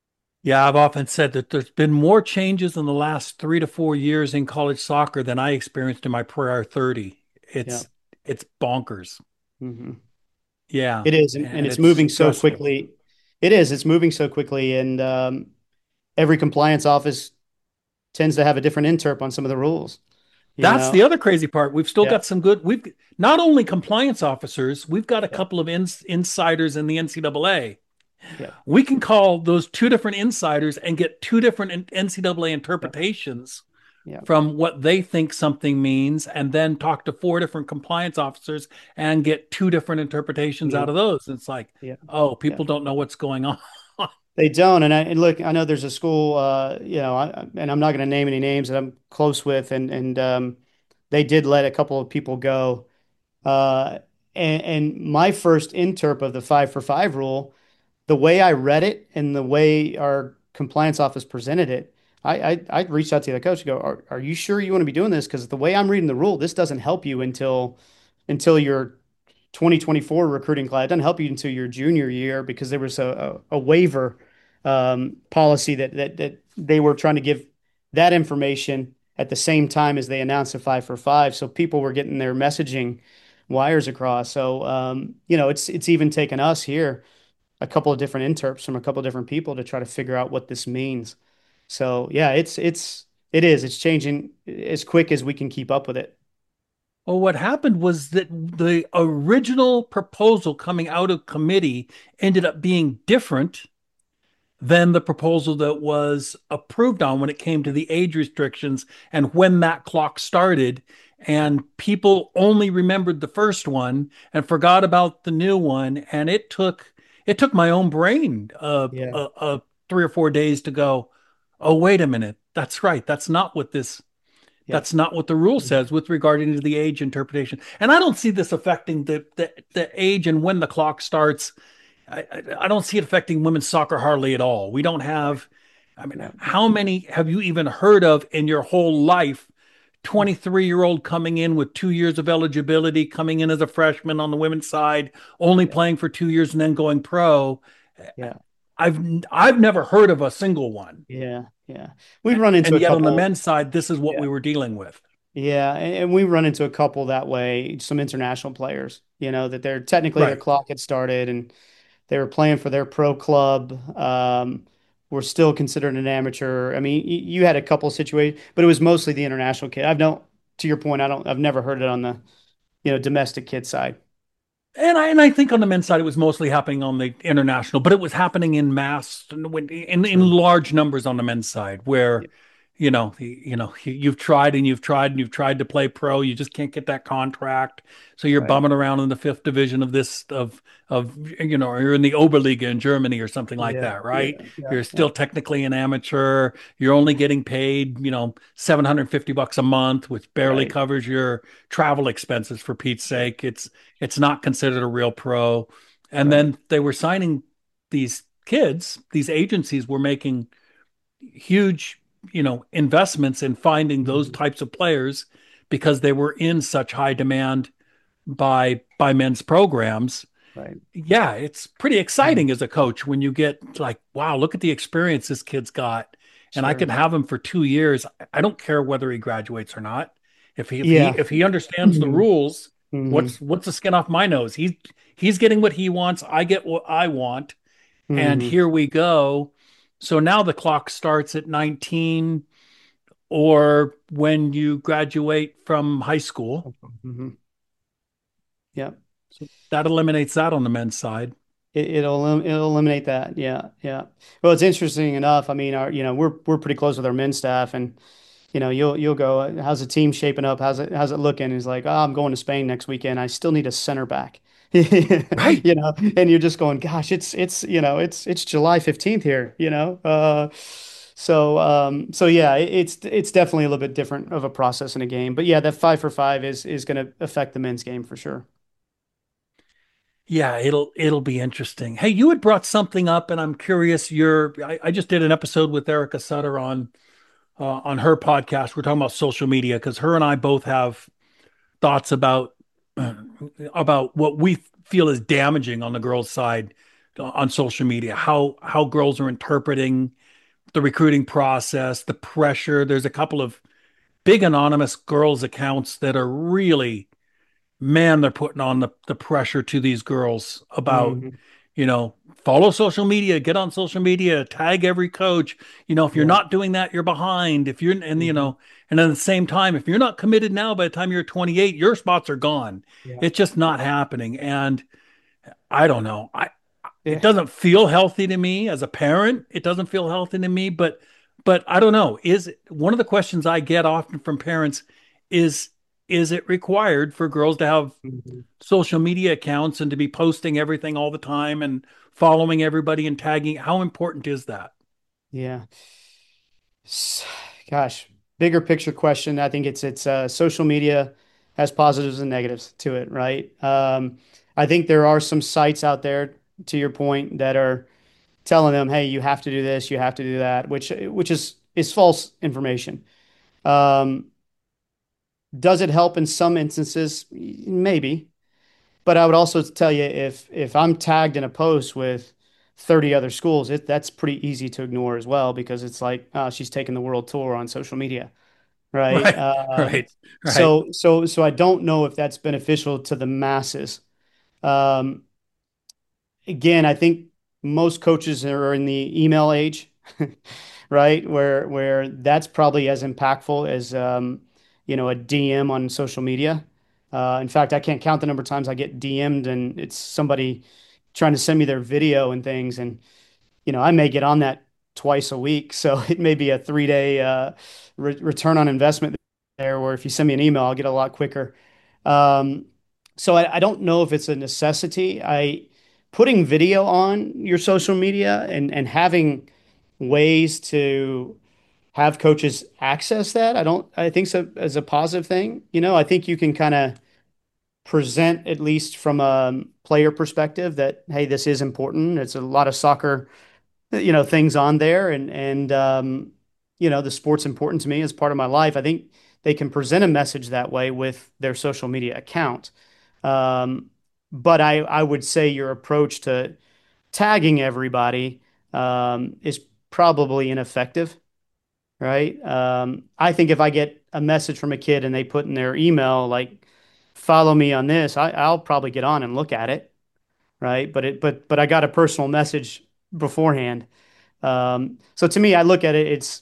Yeah, I've often said that there's been more changes in the last three to four years in college soccer than I experienced in my prior thirty. Yeah. It's it's bonkers. Hmm. Yeah, It is, and, and and it's it's moving so stressful. quickly. It is. It's moving so quickly, and um, every compliance office tends to have a different interp on some of the rules. You That's know. the other crazy part. We've still Yeah. got some good. We've not only compliance officers, we've got a Yeah. couple of ins, insiders in the N C double A. Yeah. We can call those two different insiders and get two different N C double A Yeah. interpretations Yeah. from what they think something means, and then talk to four different compliance officers and get two different interpretations Yeah. out of those. It's like, Yeah. oh, Yeah. people don't know what's going on. They don't. And I and look, I know there's a school, uh, you know, I, and I'm not going to name any names that I'm close with, and and um, they did let a couple of people go. Uh, and, and my first interp of the five for five rule, the way I read it and the way our compliance office presented it, I I, I reached out to the coach and go, are, are you sure you want to be doing this? Because the way I'm reading the rule, this doesn't help you until until you're twenty twenty-four recruiting class. It doesn't help you until your junior year because there was a, a, a waiver um, policy that, that that they were trying to give that information at the same time as they announced a five for five. So people were getting their messaging wires across. So um, you know, it's it's even taken us here a couple of different interps from a couple of different people to try to figure out what this means. So yeah, it's it's it is it's changing as quick as we can keep up with it. Well, what happened was that the original proposal coming out of committee ended up being different than the proposal that was approved on when it came to the age restrictions and when that clock started. And people only remembered the first one and forgot about the new one. And it took it took my own brain uh, Yeah, uh, uh, three or four days to go, oh, wait a minute. That's right. That's not what this yeah, that's not what the rule says with regarding to the age interpretation. And I don't see this affecting the the, the age and when the clock starts. I, I don't see it affecting women's soccer hardly at all. We don't have, I mean, yeah. how many have you even heard of in your whole life? twenty-three year old coming in with two years of eligibility, coming in as a freshman on the women's side, only Yeah, playing for two years and then going pro. yeah, I've I've never heard of a single one. yeah, yeah. We've run into And a yet on the couple. men's side, this is what Yeah, we were dealing with. yeah, and, and we run into a couple that way. Some international players, you know, that they're technically their Right. clock had started and they were playing for their pro club. Um, were still considered an amateur. I mean, you, you had a couple situations, but it was mostly the international kid. I've no, to your point, I don't, I've never heard it on the, you know, domestic kid side. And I and I think on the men's side, it was mostly happening on the international, but it was happening in mass in in, in Sure. large numbers on the men's side, where Yeah, you know you know you've tried and you've tried and you've tried to play pro, you just can't get that contract, so you're right. bumming around in the fifth division of this of of you know, or you're in the Oberliga in Germany or something like Yeah, that, yeah, right? yeah, You're yeah, still technically an amateur. You're only getting paid, you know, seven hundred fifty bucks a month, which barely right, covers your travel expenses for Pete's yeah, sake. It's it's not considered a real pro. And right. then they were signing these kids, these agencies were making huge, you know, investments in finding those Mhm. types of players because they were in such high demand by by men's programs. Right. Yeah, it's pretty Mhm. exciting as a coach when you get like, wow, look at the experience this kid's got. And I can Sure. have him for two years. I don't care whether he graduates or not. If he if he Yeah. if he understands the Hmm. rules, Hmm. what's what's the skin off my nose? He's he's getting what he wants. I get what I want. And Hmm. here we go. So now the clock starts at nineteen or when you graduate from high school. Hmm. Yeah. So that eliminates that on the men's side. It, it'll elim- it'll eliminate that. Yeah. Yeah. Well, it's interesting enough. I mean, our you know we're we're pretty close with our men's staff, and you know you'll you'll go, how's the team shaping up? How's it how's it looking? He's like, oh, I'm going to Spain next weekend. I still need a center back. Right. You know, and you're just going, gosh, it's it's you know it's it's July fifteenth here. You know. Uh, so um so yeah, it- it's it's definitely a little bit different of a process in a game. But yeah, that five for five is is going to affect the men's game for sure. Yeah, it'll it'll be interesting. Hey, you had brought something up, and I'm curious. You're I, I just did an episode with Erica Sutter on uh, on her podcast. We're talking about social media because her and I both have thoughts about uh, about what we feel is damaging on the girls' side uh, on social media. How how girls are interpreting. the recruiting process, the pressure. There's a couple of big anonymous girls accounts that are really, man, they're putting on the, the pressure to these girls about, Mhm. you know, follow social media, get on social media, tag every coach. You know, if you're Yeah. not doing that, you're behind. If you're, and you Mhm. know, and at the same time, if you're not committed now, by the time you're twenty-eight, your spots are gone. Yeah. It's just not happening. And I don't know. I it Yeah. doesn't feel healthy to me as a parent. It doesn't feel healthy to me, but but I don't know. Is one of the questions I get often from parents is is it required for girls to have Mhm. social media accounts and to be posting everything all the time and following everybody and tagging? How important is that? Yeah. S- Gosh, bigger picture question. I think it's it's uh, social media has positives and negatives to it, right? Um, I think there are some sites out there, to your point, that are telling them, "Hey, you have to do this, you have to do that," which which is is false information. Um, does it help in some instances? Maybe, but I would also tell you if if I'm tagged in a post with thirty other schools, it that's pretty easy to ignore as well because it's like, oh, she's taking the world tour on social media, right? Right, Um, right, right. so so so I don't know if that's beneficial to the masses. Um, Again, I think most coaches are in the email age, right? Where where that's probably as impactful as um, you know, a D M on social media. Uh, in fact, I can't count the number of times I get D M'd and it's somebody trying to send me their video and things, and you know, I may get on that twice a week, so it may be a three day uh, re return on investment there. Where if you send me an email, I'll get a lot quicker. Um, so I, I don't know if it's a necessity. I putting video on your social media and and having ways to have coaches access that. I don't. I think so as a positive thing. You know, I think you can kind of present at least from a player perspective that hey, this is important. It's a lot of soccer, you know, things on there, and and um, you know, the sport's important to me as part of my life. I think they can present a message that way with their social media account. Um, but I I would say your approach to tagging everybody um, is probably ineffective, right? Um, I think if I get a message from a kid and they put in their email like follow me on this, I, I'll probably get on and look at it, right? But it but but I got a personal message beforehand. Um, so to me, I look at it, it's,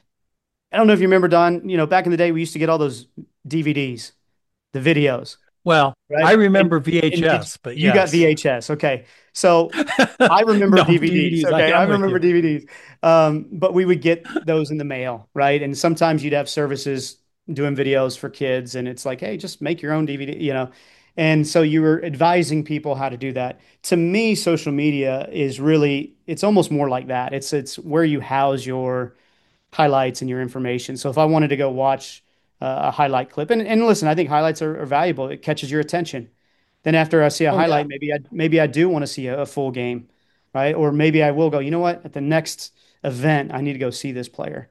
I don't know if you remember, Don, you know, back in the day, we used to get all those D V Ds, the videos, Well, I right? And, remember and did V H S, but you got yes. V H S? Okay. So I remember No, D V Ds. D V Ds. I, Okay. I I'm with remember you. D V Ds. Um, but we would get those in the mail, right? And sometimes you'd have services doing videos for kids, and it's like, hey, just make your own D V D, you know? And so you were advising people how to do that. To me, social media is really, it's almost more like that. It's it's where you house your highlights and your information. So if I wanted to go watch uh, a highlight clip, and, and listen, I think highlights are, are valuable. It catches your attention. Then after I see a Oh yeah. highlight, maybe I maybe I do want to see a, a full game, right? Or maybe I will go, you know what? At the next event, I need to go see this player.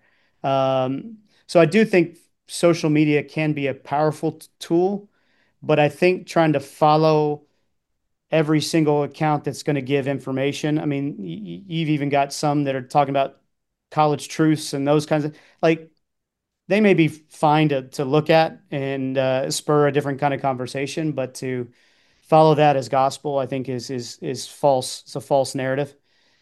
Um, so I do think social media can be a powerful t- tool, but I think trying to follow every single account that's going to give information. I mean, y- you've even got some that are talking about college truths and those kinds of like they may be fine to to look at and uh, spur a different kind of conversation, but to follow that as gospel, I think is is is false. It's a false narrative.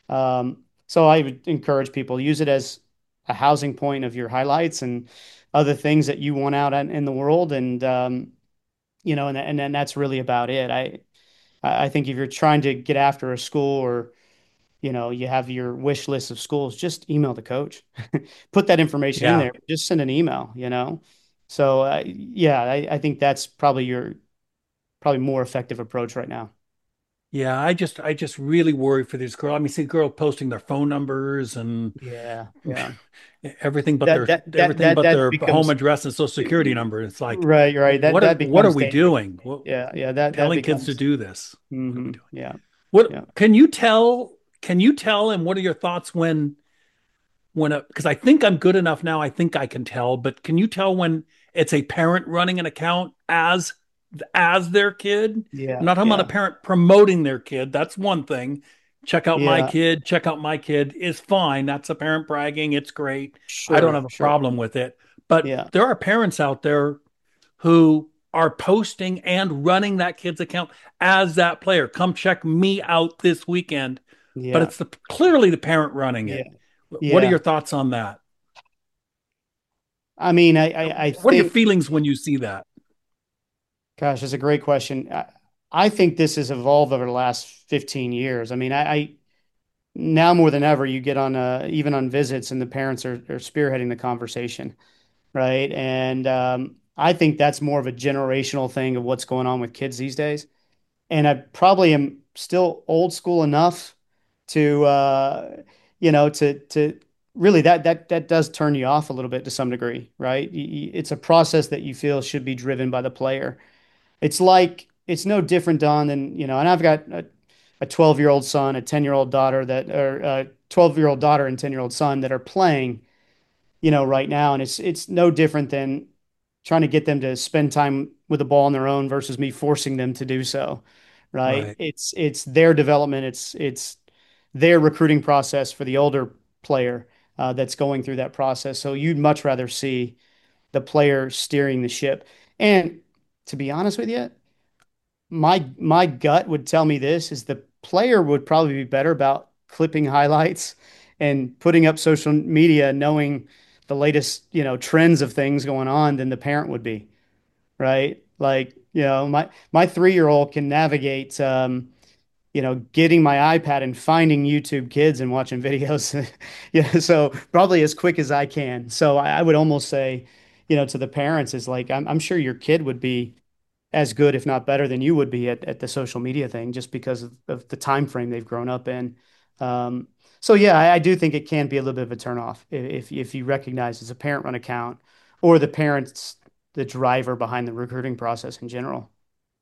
Um, so I would encourage people to use it as a housing point of your highlights and other things that you want out in, in the world, and um, you know, and and then that's really about it. I I think if you're trying to get after a school or you know you have your wish list of schools, just email the coach, put that information in Yeah. there. Just send an email, you know. So uh, yeah, I, I think that's probably your probably more effective approach right now. Yeah. I just I just really worry for these girls. I mean, see girls posting their phone numbers and Yeah, yeah. everything but That their that that everything that but that their home becomes address and social security number. It's like, right, right. That what are that what are becomes we dangerous. doing? What, Yeah, yeah. That that telling kids to becomes. do this? What are we Hmm. doing? Yeah, What yeah, can you tell? Can you tell? And what are your thoughts when when a because I think I'm good enough now. I think I can tell, but can you tell when it's a parent running an account as as their kid? I'm yeah, not talking about a yeah. parent promoting their kid. That's one thing. check out my Yeah, kid, check out my kid is fine. That's a parent bragging. It's great. I don't sure, have a sure. problem with it. But Yeah, there are parents out there who are posting and running that kid's account as that player. Come check me out this weekend. But yeah, it's the clearly the parent running yeah, it. What are yeah. your thoughts on that? I mean, I, I, I What are your think, feelings when you see that? gosh, that's a great question. I, I think this has evolved over the last fifteen years. I mean, I, I now more than ever, you get on uh, even on visits, and the parents are, are spearheading the conversation, right? And um, I think that's more of a generational thing of what's going on with kids these days. And I probably am still old school enough to, uh, you know, to to really that that that does turn you off a little bit to some degree, right? Y- y- It's a process that you feel should be driven by the player. It's like it's no different, Don, than, you know, and I've got a, a twelve year old son, a ten year old daughter that, or a twelve year old daughter and ten year old son that are playing, you know, right now. And it's, it's no different than trying to get them to spend time with the ball on their own versus me forcing them to do so. Right. Right. It's, it's their development. It's, it's their recruiting process for the older player uh, that's going through that process. So you'd much rather see the player steering the ship. And to be honest with you, my my gut would tell me this is the player would probably be better about clipping highlights and putting up social media, knowing the latest, you know, trends of things going on than the parent would be, right? Like, you know, my my three-year-old can navigate um, you know, getting my iPad and finding YouTube Kids and watching videos. Yeah, so probably as quick as I can. So I, I would almost say, you know, to the parents is like, I'm, I'm sure your kid would be as good, if not better, than you would be at, at the social media thing, just because of, of the time frame they've grown up in. Um, so yeah, I, I do think it can be a little bit of a turnoff if if you recognize it's a parent-run account or the parents the driver behind the recruiting process in general.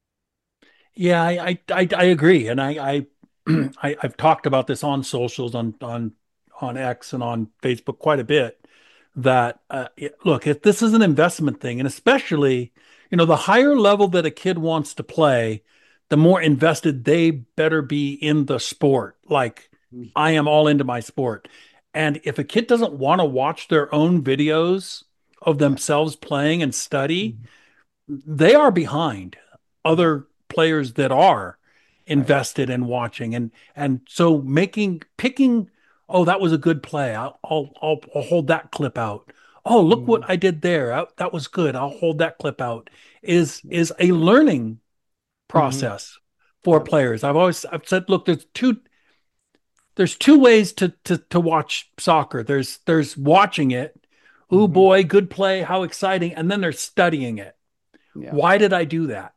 Yeah, I I I, I agree, and I, I I I've talked about this on socials, on on on X and on Facebook quite a bit. That uh, it- look, if this is an investment thing, and especially, you know, the higher level that a kid wants to play, the more invested they better be in the sport. Like I am all into my sport, and if a kid doesn't want to watch their own videos of Yeah. themselves playing and study, Mhm. they are behind Yeah. other players that are Right. invested in watching, and and so making picking, oh, that was a good play, I'll I'll I'll, I'll hold that clip out. Oh, look what Mhm. I did there. I- that was good. I'll hold that clip out. Is is a learning Mhm. process for Yep. players. I've always I've said, look, there's two there's two ways to to to watch soccer. There's there's watching it. Oh Mhm. boy, good play, how exciting. And then there's studying it. Yeah. Why did I do that?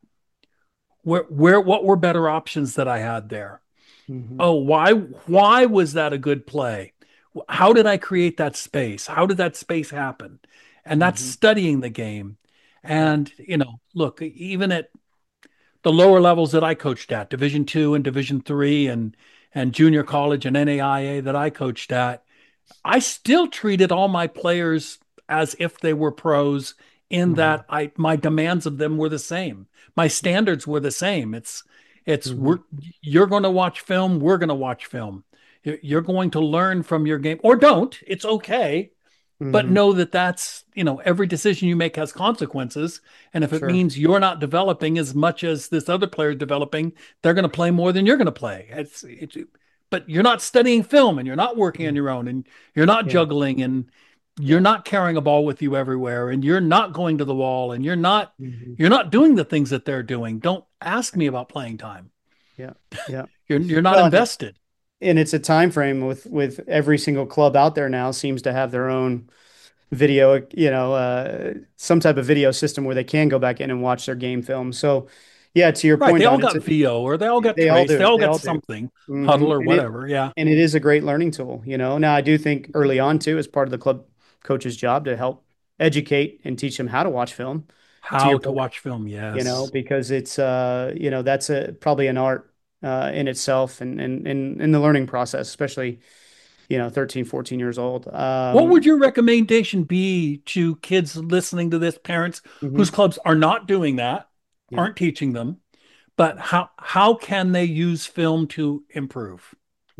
Where where what were better options that I had there? Mhm. Oh, why why was that a good play? How did I create that space? How did that space happen? And that's Mhm. studying the game. Yeah. And, you know, look, even at the lower levels that I coached at, Division two and Division three and and junior college and N A I A that I coached at, I still treated all my players as if they were pros in Mhm. that I my demands of them were the same. My standards were the same. It's it's we're Mhm. you're going to watch film, we're going to watch film. You're going to learn from your game or don't. It's okay, but Mhm. know that that's, you know, every decision you make has consequences, and if it Sure. means you're not developing as much as this other player is developing, they're going to play more than you're going to play. It's, it's but you're not studying film, and you're not working on Mhm. your own, and you're not Yeah. juggling, and you're Yeah. not carrying a ball with you everywhere, and you're not going to the wall, and you're not Mhm. you're not doing the things that they're doing. Don't ask me about playing time. Yeah. Yeah. You're you're not Well, and it's invested. and it's a time frame with with every single club out there now seems to have their own video, you know, uh, some type of video system where they can go back in and watch their game film. So, yeah, to your Right. point, They all Don, it's a, got VO, or they all got they all Trace. They do. all They got all do. something, Hmm. Huddle or And it whatever. Yeah. and it is a great learning tool, you know. Now, I do think early on too, as part of the club coach's job to help educate and teach them how to watch film. To How your to point, watch film. you know, Yes. because it's uh, you know, that's a probably an art uh, in itself and and in in the learning process, especially, you know, thirteen, fourteen years old. What would Um, your recommendation be to kids listening to this, parents whose mhm. clubs are not doing that, Yeah. aren't teaching them, but how how can they use film to improve?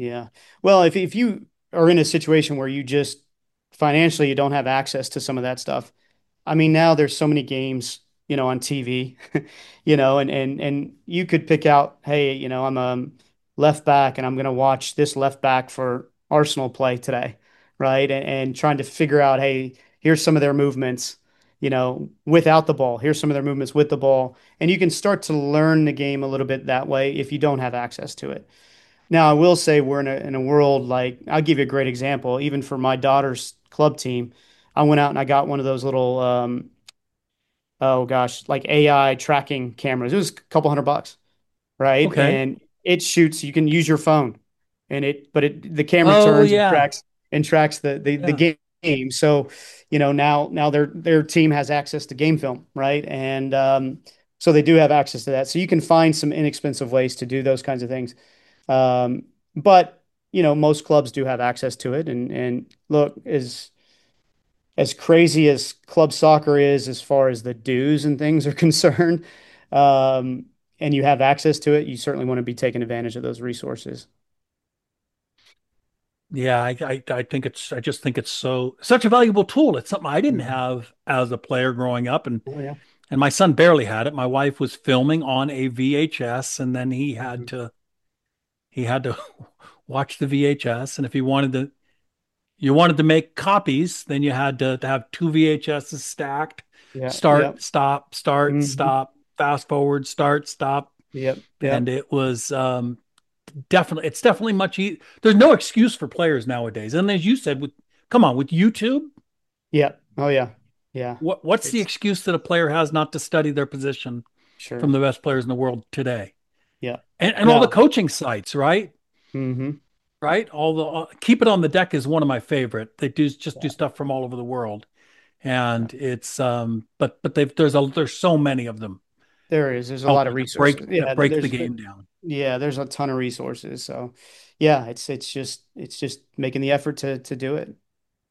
Yeah. Well, if if you are in a situation where you just financially you don't have access to some of that stuff, I mean, now there's so many games, you know, on T V, you know, and and and you could pick out, hey, you know, I'm a left back and I'm going to watch this left back for Arsenal play today, right? And, and trying to figure out, hey, here's some of their movements, you know, without the ball. Here's some of their movements with the ball, and you can start to learn the game a little bit that way if you don't have access to it. Now, I will say we're in a in a world like I'll give you a great example. Even for my daughter's club team, I went out and I got one of those little um, oh gosh, like A I tracking cameras. It was a couple hundred bucks, right? Okay. And it shoots. You can use your phone, and it but it the camera Oh turns and yeah. tracks and tracks the the, the Yeah. game. So, you know, now now their their team has access to game film, right? And um, so they do have access to that. So you can find some inexpensive ways to do those kinds of things. Um, but you know, most clubs do have access to it. And and look, as as crazy as club soccer is, as far as the dues and things are concerned, um, and you have access to it, you certainly want to be taking advantage of those resources. Yeah, I, I I think it's I just think it's so such a valuable tool. It's something I didn't Mhm. have as a player growing up, and Oh yeah. and my son barely had it. My wife was filming on a V H S, and then he had Mhm. to he had to watch the V H S, and if he wanted to you wanted to make copies, then you had to, to have two V H Ss stacked, Yeah. Yep. start, stop, start, Mhm. stop, fast forward, start, stop, Yep. and Yep. it was um, definitely it's definitely much easier. There's no excuse for players nowadays, and as you said, with come on with YouTube, Yep. Oh yeah. Yeah. what what's the It's excuse that a player has not to study their position from sure. the best players in the world today? Yeah. And and all the No. coaching sites, right? Hmm. Right? All the uh, Keep It on the Deck is one of my favorite. They do just do Yeah. stuff from all over the world, Yeah. and it's um, but but they've there's a there's so many of them There is. There's a out lot of there that break resources. that Yeah. break the There's game down. yeah. There's a ton of resources. So yeah, it's it's just it's just making the effort to to do it.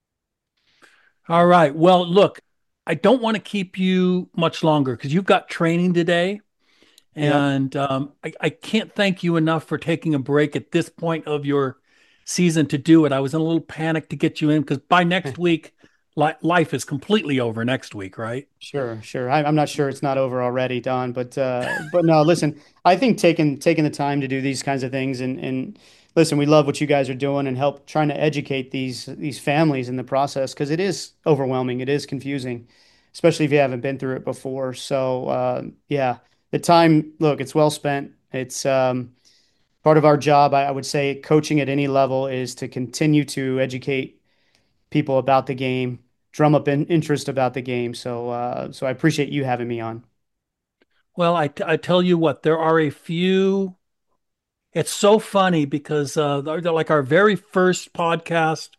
All right. Well, look, I don't want to keep you much longer because you've got training today. Yep. And um, I, I can't thank you enough for taking a break at this point of your season to do it. I was in a little panic to get you in because by next week, li life is completely over next week, right? Sure, sure. I, I'm not sure it's not over already, Don, but uh, but no, listen, I think taking taking the time to do these kinds of things and and listen, we love what you guys are doing and help trying to educate these these families in the process because it is overwhelming, it is confusing, especially if you haven't been through it before. So uh, yeah, the time, look, it's well spent. It's um, part of our job. I, I would say coaching at any level is to continue to educate people about the game, drum up in, interest about the game. So, uh, so I appreciate you having me on. Well, I, I tell you what, there are a few. It's so funny because uh, they're, they're like our very first podcast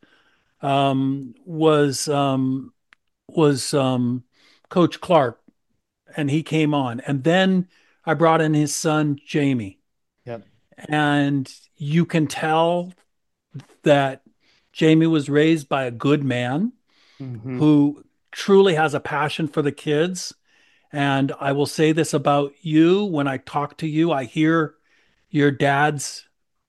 um, was um, was um, Coach Clark, and he came on, and then I brought in his son Jamie, Yep. and you can tell that Jamie was raised by a good man Hmm. who truly has a passion for the kids. And I will say this about you when I talk to you, I hear your dad's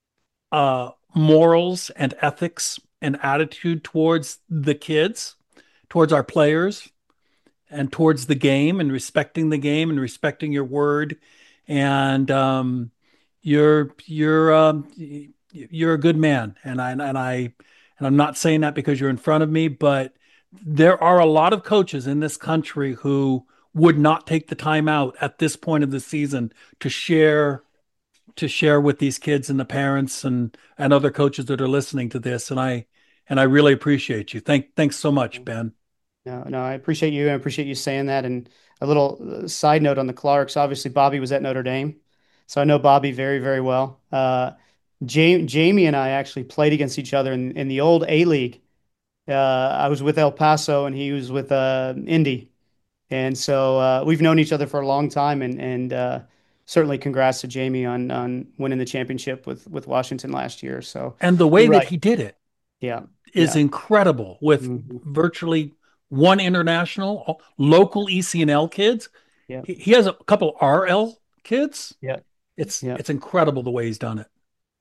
uh, morals and ethics and attitude towards the kids, towards our players, and towards the game and respecting the game and respecting your word. And um, you're you're um, you're a good man, and I and I and I'm not saying that because you're in front of me, but there are a lot of coaches in this country who would not take the time out at this point of the season to share to share with these kids and the parents and and other coaches that are listening to this. And I and I really appreciate you. Thank thanks so much, Ben. No, no, I appreciate you. I appreciate you saying that. And a little uh, side note on the Clarks. Obviously, Bobby was at Notre Dame, so I know Bobby very, very well. Uh, Jamie, Jamie and I actually played against each other in, in the old A League. Uh, I was with El Paso, and he was with uh, Indy. And so uh, we've known each other for a long time, and and uh, certainly congrats to Jamie on on winning the championship with with Washington last year. So And the way you're that right. he did it Yeah, is yeah, incredible with hmm, virtually one international, local E C N L kids. yeah, He, he has a couple R L kids. yeah, It's yeah. it's incredible the way he's done it.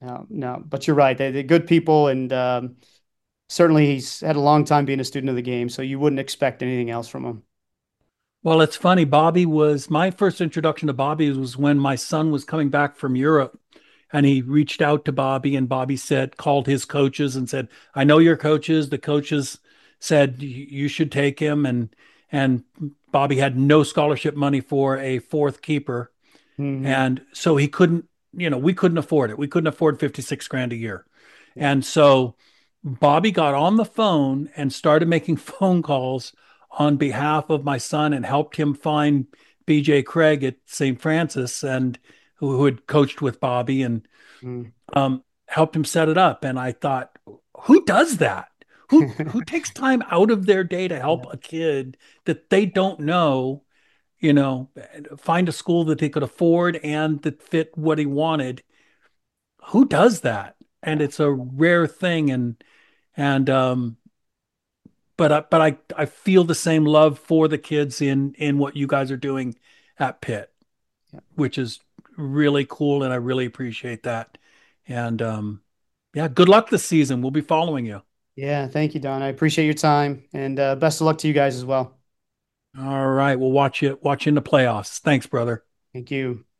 No, no, but you're right. They, they're good people, and um, certainly he's had a long time being a student of the game, so you wouldn't expect anything else from him. Well, it's funny. Bobby was my first introduction to Bobby was when my son was coming back from Europe, and he reached out to Bobby, and Bobby said, called his coaches and said, "I know your coaches. The coaches said you should take him." And and Bobby had no scholarship money for a fourth keeper, Hmm. and so he couldn't. You know, we couldn't afford it. We couldn't afford fifty-six grand a year, Yeah. and so Bobby got on the phone and started making phone calls on behalf of my son and helped him find B J Craig at Saint Francis and who, who had coached with Bobby and Mm. um, helped him set it up. And I thought, who does that? Who who takes time out of their day to help Yeah. a kid that they don't know, you know, find a school that they could afford and that fit what he wanted? Who does that? And Yeah. it's a rare thing. And and um, but I, but I I feel the same love for the kids in in what you guys are doing at Pitt, Yeah. which is really cool, and I really appreciate that. And um, yeah, good luck this season. We'll be following you. Yeah. Thank you, Don. I appreciate your time, and uh, best of luck to you guys as well. All right, we'll watch you watch you in the playoffs. Thanks, brother. Thank you.